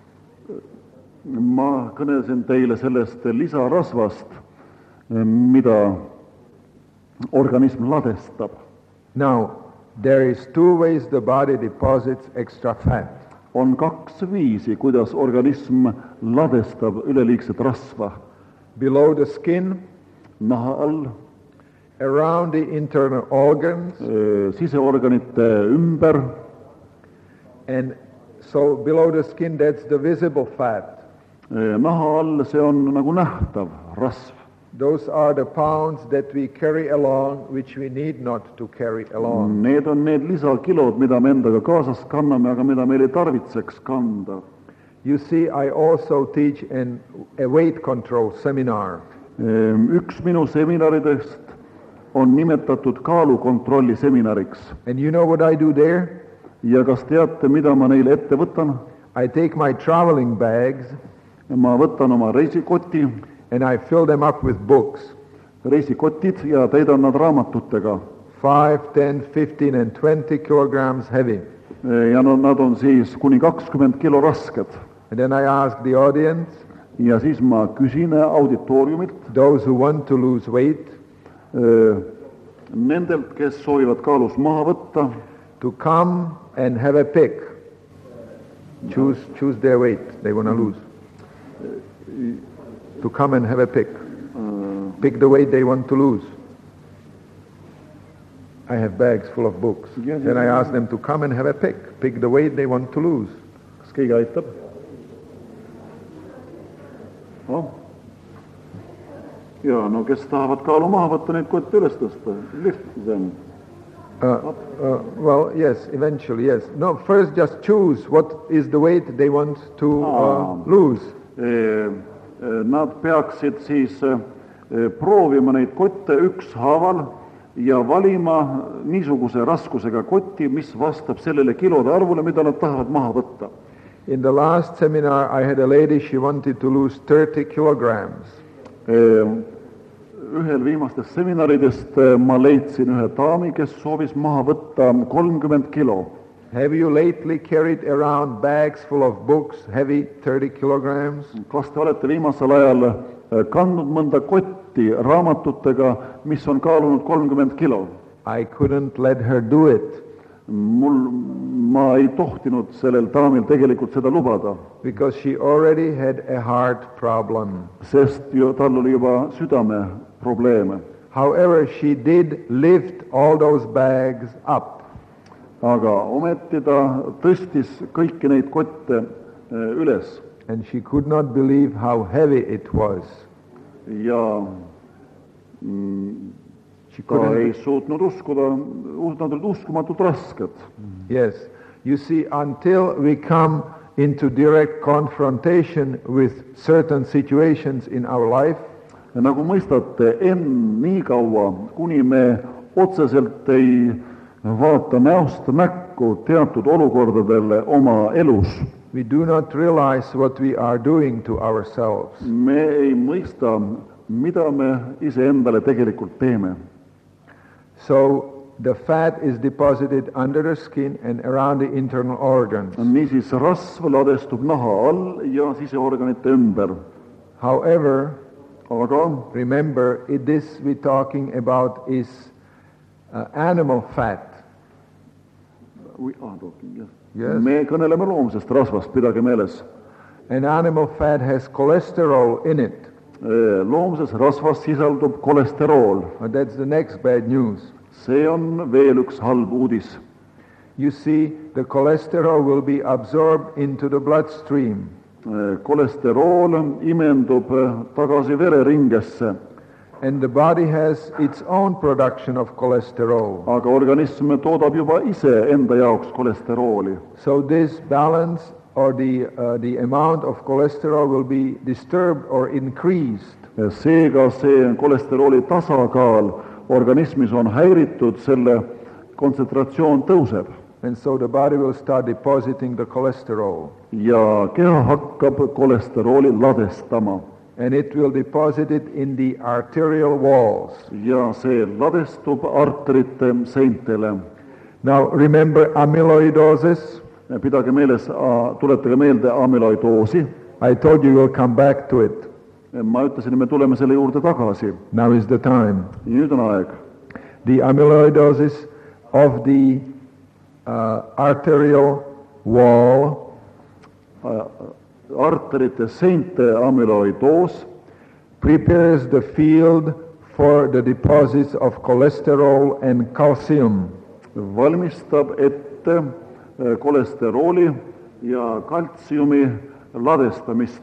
ma kõnelesin teile sellest lisarasvast, mida organism ladestab. Now, there is two ways the body deposits extra fat. on kaks viisi, kuidas organism ladestab üleliigset rasva. Below the skin, naha all, around the internal organs, siseorganite ümber, and so below the skin that's the visible fat. naha all, see on nagu nähtav rasv. Those are the pounds that we carry along, which we need not to carry along. Need on need lisakilod, mida me endaga kaasas kanname, aga mida meil ei tarvitseks kanda. You see, I also teach in a weight control seminar. Üks minu seminaridest on nimetatud kaalukontrolli seminariks. And you know what I do there? Ja kas teate, mida ma neile ette võtan? I take my traveling bags ma võtan oma reisikoti and I fill them up with books. reisikotid ja täidan nad raamatutega. Five, ten, fifteen and twenty kilograms heavy. Ja no, nad on siis kuni kakskümmend kilo rasked. And then I ask the audience, ja siis ma küsin auditooriumilt, those who want to lose weight, nendelt, kes soovivad kaalus maha võtta, to come and have a pick. Choose, choose their weight they want to lose. To come and have a pick. Pick the weight they want to lose. I have bags full of books. Yes, Then I yes. ask them to come and have a pick. Pick the weight they want to lose. kas keegi aitab? Oh. ja no kes tahavad kaalu maha võtta, neid kotte üles tõsta. Lift them. Uh, uh, well, yes, eventually, yes. No, first just choose what is the weight they want to uh, Ah. lose. Nad peaksid siis proovima neid kotte ükshaaval ja valima niisuguse raskusega kotti, mis vastab sellele kilode arvule, mida nad tahavad maha võtta. In the last seminar, I had a lady, she wanted to lose thirty kilograms. Ühel viimastest seminaridest ma leidsin ühe daami, kes soovis maha võtta kolmkümmend kilo. Have you lately carried around bags full of books, heavy thirty kilograms? Kas te olete viimasel ajal kandnud mõnda kotti raamatutega, mis on kaalunud kolmkümmend kilo? I couldn't let her do it. Mul, ma ei tohtinud sellel daamil tegelikult seda lubada. Because she already had a heart problem. Sest ju, tal oli juba südame probleeme. However, she did lift all those bags up. Aga ometi ta tõstis kõiki neid kotte üles. And she could not believe how heavy it was. Ja mm, She ta couldn't. ei suutnud uskuda, nad olid uskumatult rasked. Yes. You see, until we come into direct confrontation with certain situations in our life, Ja nagu mõistate, enn nii kaua, kuni me otseselt ei vaata näost näkku teatud olukordadele oma elus, we do not realize what we are doing to ourselves. me ei mõista, mida me iseendale tegelikult teeme. So the fat is deposited under the skin and around the internal organs. Niisiis rasv ladestub naha all ja siseorganite ümber. However, Aga remember, it, this we're talking about is uh, animal fat. we are talking, yes. Yes. Me kõneleme loomsest rasvast, pidage meeles. And animal fat has cholesterol in it. Loomses rasvas sisaldub kolesterool. But that's the next bad news. See on veel üks halb uudis. You see, the cholesterol will be absorbed into the bloodstream. Kolesterool imendub tagasi vereringesse. And the body has its own production of cholesterol. aga organism toodab juba ise enda jaoks kolesterooli. So this balance or the, uh, the amount of cholesterol will be disturbed or increased. seega see kolesterooli tasakaal organismis on häiritud, selle kontsentratsioon tõuseb. And so the body will start depositing the cholesterol. ja keha hakkab kolesterooli ladestama. And it will deposit it in the arterial walls. ja see ladestub arterite seintele. Now remember amyloidosis? pidage meeles, tuletage meelde amüloidoosi. I told you we'll come back to it. ma ütlesin, me tuleme selle juurde tagasi. Now is the time. nüüd on aeg. The amyloidosis of the uh, arterial wall arterite seinte amüloidoos prepares the field for the deposits of cholesterol and calcium. valmistab ette kolesterooli ja kaltsiumi ladestamist.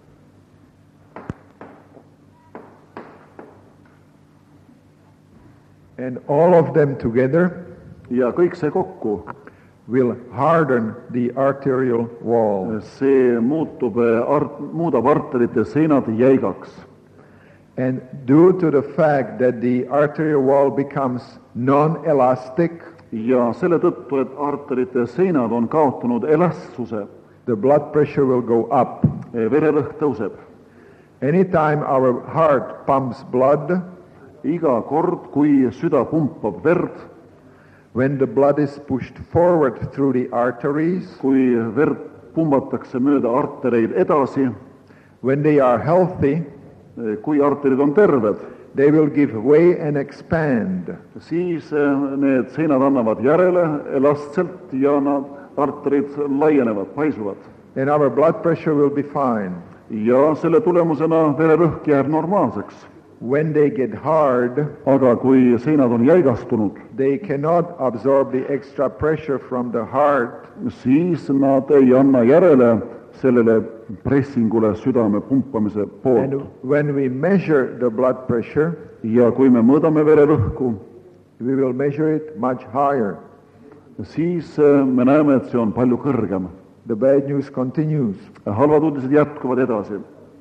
And all of them together ja kõik see kokku will harden the arterial wall. see muutub, art, muudab arterite seinad jäigaks. And due to the fact that the arterial wall becomes non-elastic, ja selle tõttu, et arterite seinad on kaotanud elastsuse, the blood pressure will go up. vererõhk tõuseb. Anytime our heart pumps blood, iga kord, kui süda pumpab verd, when the blood is pushed forward through the arteries, kui verd pumbatakse mööda artereid edasi, when they are healthy, kui arterid on terved, they will give way and expand. siis need seinad annavad järele elastselt ja nad, arterid laienevad, paisuvad. And our blood pressure will be fine. ja selle tulemusena vererõhk jääb normaalseks. When they get hard, aga kui seinad on jäigastunud, they cannot absorb the extra pressure from the heart, siis nad ei anna järele sellele pressingule südame pumpamise poolt. and when we measure the blood pressure, ja kui me mõõdame vererõhku, we will measure it much higher. siis me näeme, et see on palju kõrgem. The bad news continues. halvad uudised jätkuvad edasi.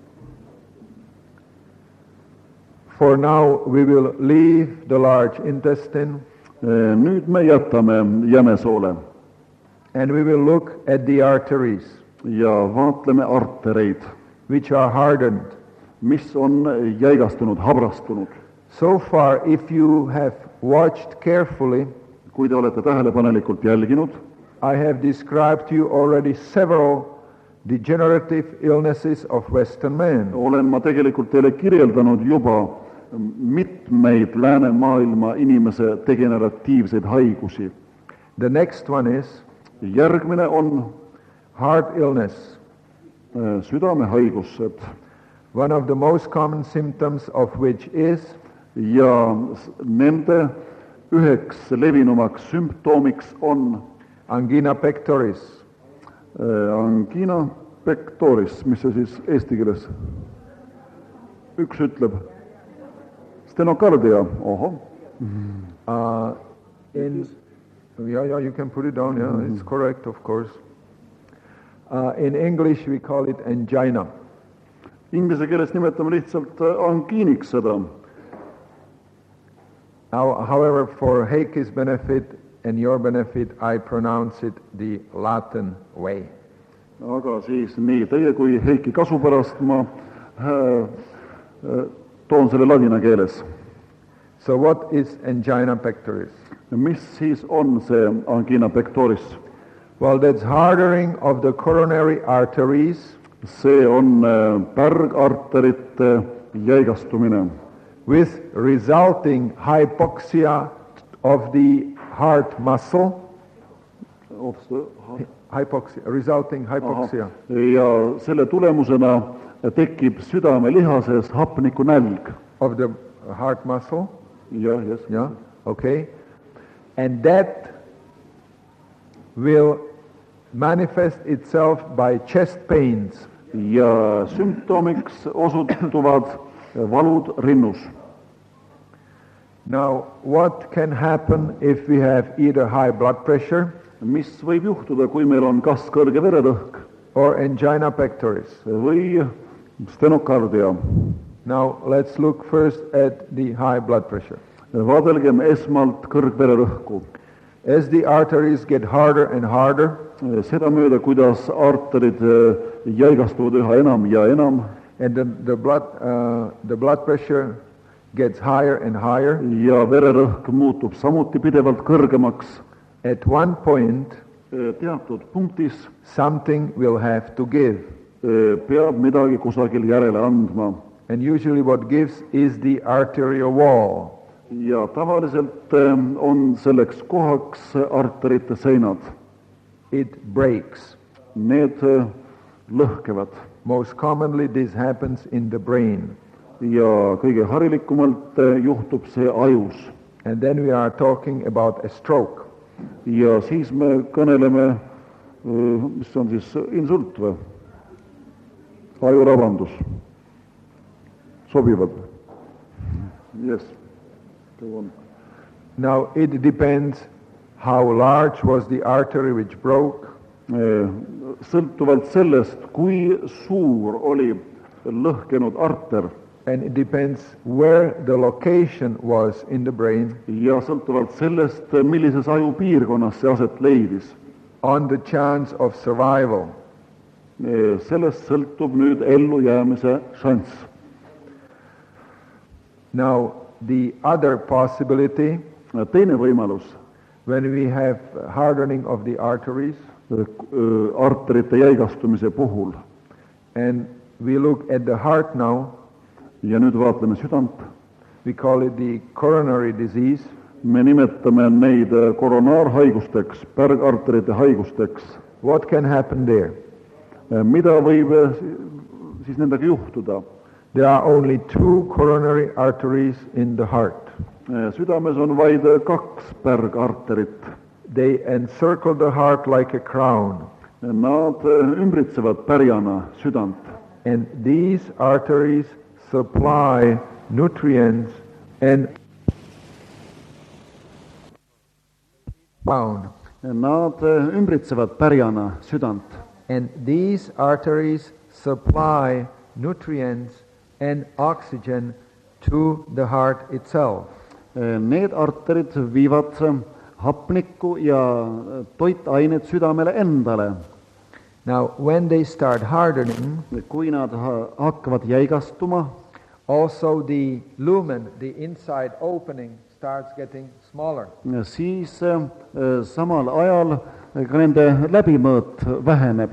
For now we will leave the large intestine nüüd me jätame jämesoole and we will look at the arteries, ja vaatleme artereid, which are hardened. mis on jäigastunud, habrastunud. So far, if you have watched carefully, kui te olete tähelepanelikult jälginud, I have described to you already several degenerative illnesses of Western man. olen ma tegelikult teile kirjeldanud juba mitmeid läänemaailma inimese degeneratiivseid haigusi. The next one is järgmine on heart illness. südamehaigused, One of the most common symptoms of which is ja nende üheks levinumaks sümptoomiks on angina pectoris. angina pectoris, mis see siis eesti keeles? üks ütleb stenokardia, ohoh. Uh, in, yeah, yeah, you can put it down, yeah, mm-hmm. It's correct, of course. Uh, in English we call it angina. Inglise keeles nimetame lihtsalt angiiniks seda. Now, however, for Heiki's benefit and your benefit, I pronounce it the Latin way. aga siis nii teie kui Heiki kasu pärast ma äh, äh, toon selle ladina keeles. So what is angina pectoris? mis siis on see angina pectoris? Well, that's hardening of the coronary arteries. see on pärgarterite jäigastumine. With resulting hypoxia of the heart muscle. Of the... Hypoxia, resulting hypoxia. Aha. ja selle tulemusena tekib südamelihases hapnikunälg. Of the heart muscle. jah, yes. Yeah, okay. And that will manifest itself by chest pains. ja sümptomiks osutuvad valud rinnus. Now, what can happen if we have either high blood pressure mis võib juhtuda, kui meil on kas kõrge vererõhk or angina pectoris? või stenokardia? Now, let's look first at the high blood pressure. Vaadelgem esmalt kõrgvererõhku. As the arteries get harder and harder, Sedamööda, kuidas arterid jäigastuvad üha enam ja enam and the, the, blood, uh, the blood pressure gets higher and higher, ja vererõhk muutub samuti pidevalt kõrgemaks, at one point, teatud punktis something will have to give. peab midagi kusagil järele andma. And usually what gives is the arterial wall. Ja tavaliselt on selleks kohaks arterite seinad. It breaks. Need lõhkevad. Most commonly this happens in the brain. Ja kõige harilikumalt juhtub see ajus. And then we are talking about a stroke. Ja siis me kõneleme, mis on siis insult või? Ajurabandus. Sobivad? Yes. Go on. Now it depends how large was the artery which broke. Sõltuvalt sellest, kui suur oli lõhkenud arter. And it depends where the location was in the brain. Ja sõltuvalt sellest, millises ajupiirkonnas see aset leidis. On the chance of survival. Sellest sõltub nüüd ellujäämise šanss. Now the other possibility, teine võimalus, when we have hardening of the arteries, arterite jäigastumise puhul. And we look at the heart now. Ja nüüd vaatleme südant. We call it the coronary disease. Me nimetame neid koronaarhaigusteks, pärgarterite haigusteks. What can happen there? Mida võib siis nendega juhtuda? There are only two coronary arteries in the heart. Südames on vaid kaks pärgarterit. They encircle the heart like a crown. Nad ümbritsevad pärjana südant. And these arteries supply nutrients and crown. Nad ümbritsevad pärjana südant. And these arteries supply nutrients and oxygen to the heart itself. Need arterid viivad hapnikku ja toitainet südamele endale. Now, when they start hardening, kui nad hakkavad jäigastuma, also the lumen, the inside opening, starts getting smaller. Siis samal ajal ka nende läbimõõt väheneb.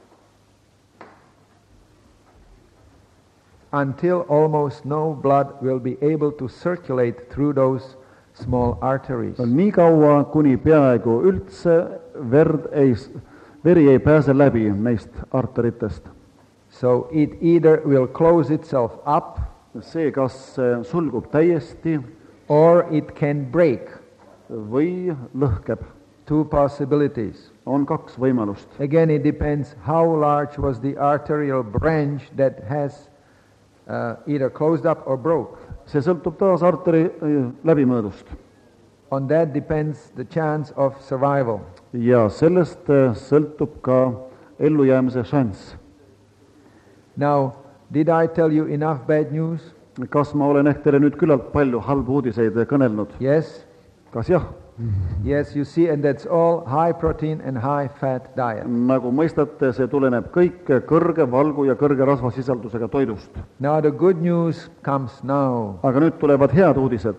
Until almost no blood will be able to circulate through those small arteries. Nii kaua, kuni peaaegu üldse verd ei, veri ei pääse läbi neist arteritest. So it either will close itself up, see kas sulgub täiesti, or it can break. Või lõhkeb. Two possibilities. On kaks võimalust. Again, it depends how large was the arterial branch that has uh, either closed up or broke. See sõltub taas arteri läbimõõdust. On that depends the chance of survival. Ja sellest sõltub ka ellujäämise šanss. Now, did I tell you enough bad news? Kas ma olen ehk teile nüüd küllalt palju halbu uudiseid kõnelnud? Yes. Kas jah? Yes, you see, and that's all high protein and high fat diet. Nagu mõistate, see tuleneb kõik kõrge valgu ja kõrge rasvasisaldusega toidust. Now the good news comes now. Aga nüüd tulevad head uudised.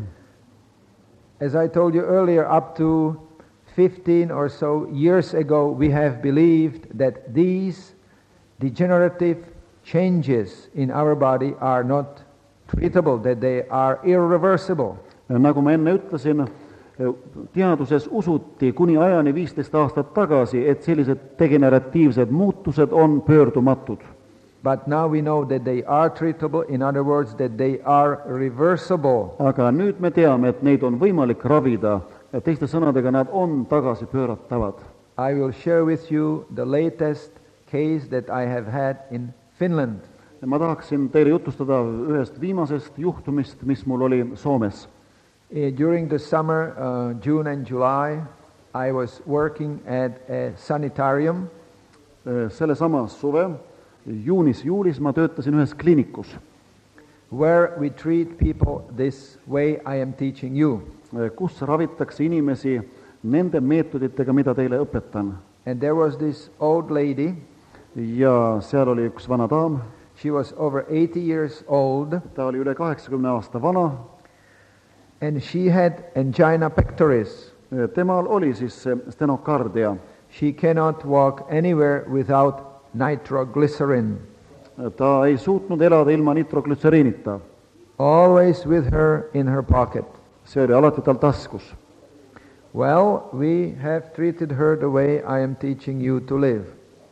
As I told you earlier, up to fifteen or so years ago, we have believed that these degenerative changes in our body are not treatable, that they are irreversible. Nagu ma enne ütlesin, teaduses usuti kuni ajani viisteist aastat tagasi, et sellised degeneratiivsed muutused on pöördumatud. But now we know that they are treatable, in other words, that they are reversible. Aga nüüd me teame, et neid on võimalik ravida, ja teiste sõnadega nad on tagasi pööratavad. I will share with you the latest case that I have had in Finland. Ma tahaksin teile jutustada ühest viimasest juhtumist, mis mul oli Soomes. Uh, during the summer, uh, June and July, I was working at a sanitarium. Selle sama suve, juunis-juulis ma töötasin ühes kliinikus, where we treat people this way I am teaching you. kus ravitakse inimesi nende meetoditega, mida teile õpetan. And there was this old lady. Ja seal oli üks vana daam. She was over eighty years old. Ta oli üle kaheksakümne aasta vana. And she had angina pectoris. Temal oli siis stenokardia. She cannot walk anywhere without nitroglycerin. Ta ei suutnud elada ilma nitroglütseriinita. Always with her in her pocket. See oli alati tal taskus. Well, we have treated her the way I am teaching you to live.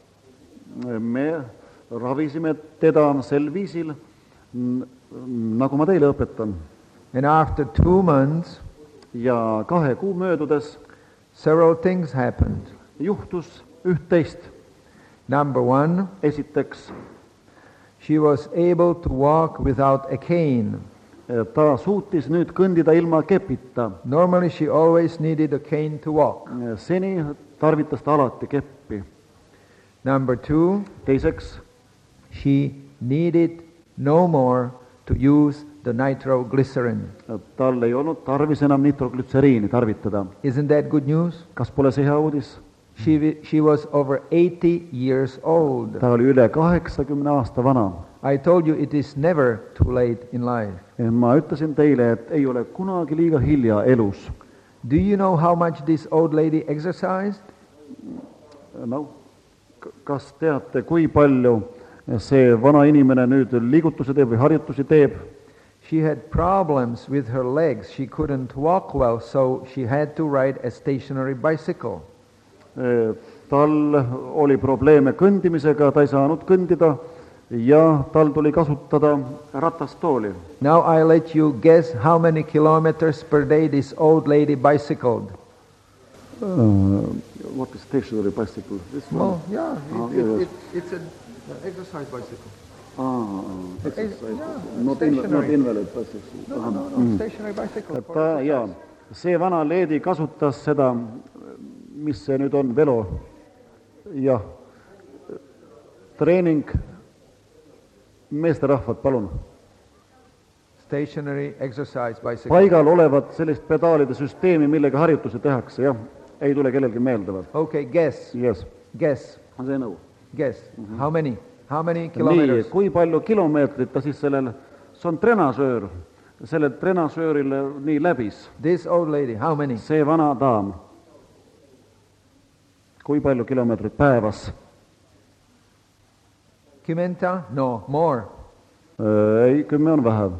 Me ravisime teda sel viisil, nagu ma teile õpetan. And after two months, ja kahe kuu möödudes, several things happened. Juhtus üht-teist. Number one, esiteks, she was able to walk without a cane. Ta suutis nüüd kõndida ilma kepita. Normally she always needed a cane to walk. Seni tarvitas ta alati keppi. Number two, teiseks, she needed no more to use the nitroglycerin. Tal ei olnud tarvis enam nitroglütseriini tarvitada. Isn't that good news? Kas pole see hea uudis? She, she was over eighty years old. Ta oli üle kaheksakümne aasta vana. I told you it is never too late in life. Ma ütlesin teile, et ei ole kunagi liiga hilja elus. Do you know how much this old lady exercised? No, kas teate, kui palju see vana inimene nüüd liigutusi teeb või harjutusi teeb? She had problems with her legs. She couldn't walk well, so she had to ride a stationary bicycle. Tal oli probleeme kõndimisega, ta ei saanud kõndida ja tal tuli kasutada ratastooli. Now I let you guess how many kilometers per day this old lady bicycled. Uh, what is stationary bicycle? This one? Well, yeah, it, oh, it, yes. it, it's an exercise bicycle. Ah, exercise. Yeah, not, in, not invalid bicycle. No, no, no, no, stationary bicycle. Ta, ja, see vana leedi kasutas seda, mis see nüüd on, velo, jah, treening, meesterahvad, palun. Stationary exercise bicycle. Paigal olevat sellist pedaalide süsteemi, millega harjutusi tehakse, jah, ei tule kellelgi meeldavad. Okay, guess. Yes. Guess. See nõu. Guess. Mm-hmm. How many? How many Nii, kilometers? kui palju kilomeetrit ta siis sellel, see on trenažöör, sellel trenažööril nii läbis. This old lady, how many? See vana daam. Kui palju kilomeetrit päevas? Kymenta? No, more. Ei, kümme on vähe.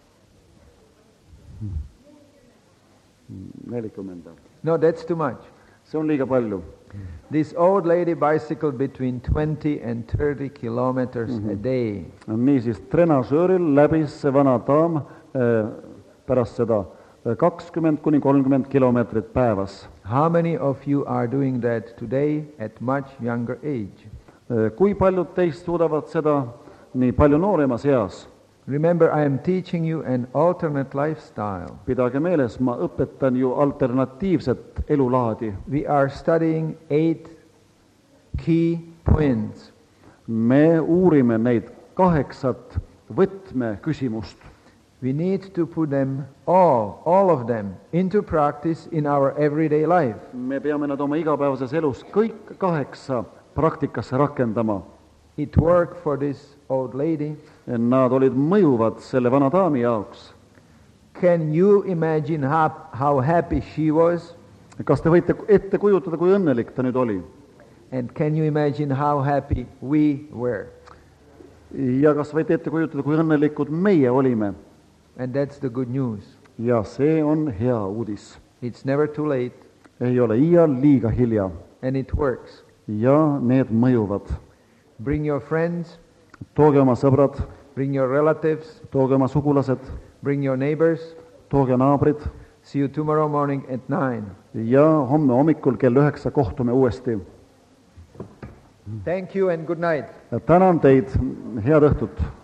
nelikümmend. No, that's too much. See on liiga palju. This old lady bicycled between twenty and thirty kilometers mm-hmm. a day. Niisiis, trenažööril läbis see vana daam äh, pärast seda kakskümmend kuni kolmkümmend kilomeetrit päevas. How many of you are doing that today at much younger age? Äh, kui paljud teist suudavad seda nii palju nooremas eas? Remember, I am teaching you an alternate lifestyle. Pidage meeles, ma õpetan ju alternatiivset elulaadi. We are studying eight key points. Me uurime neid kaheksat võtmeküsimust. We need to put them all, all of them, into practice in our everyday life. Me peame nad oma igapäevases elus kõik kaheksa praktikasse rakendama. It worked for this old lady. Nad olid mõjuvad selle vana daami jaoks. Can you imagine how, how happy she was? Kas te võite ette kujutada, kui õnnelik ta nüüd oli? And can you imagine how happy we were? Ja kas võite ette kujutada, kui õnnelikud meie olime? And that's the good news. Ja see on hea uudis. It's never too late. Ei ole iial liiga hilja. And it works. Ja need mõjuvad. Bring your friends. Tooge oma sõbrad. Bring your relatives. Tooge oma sugulased. Bring your neighbors. Tooge naabrid. See you tomorrow morning at nine. Ja homme hommikul kell üheksa kohtume uuesti. Thank you and good night. Tänan teid, head õhtut!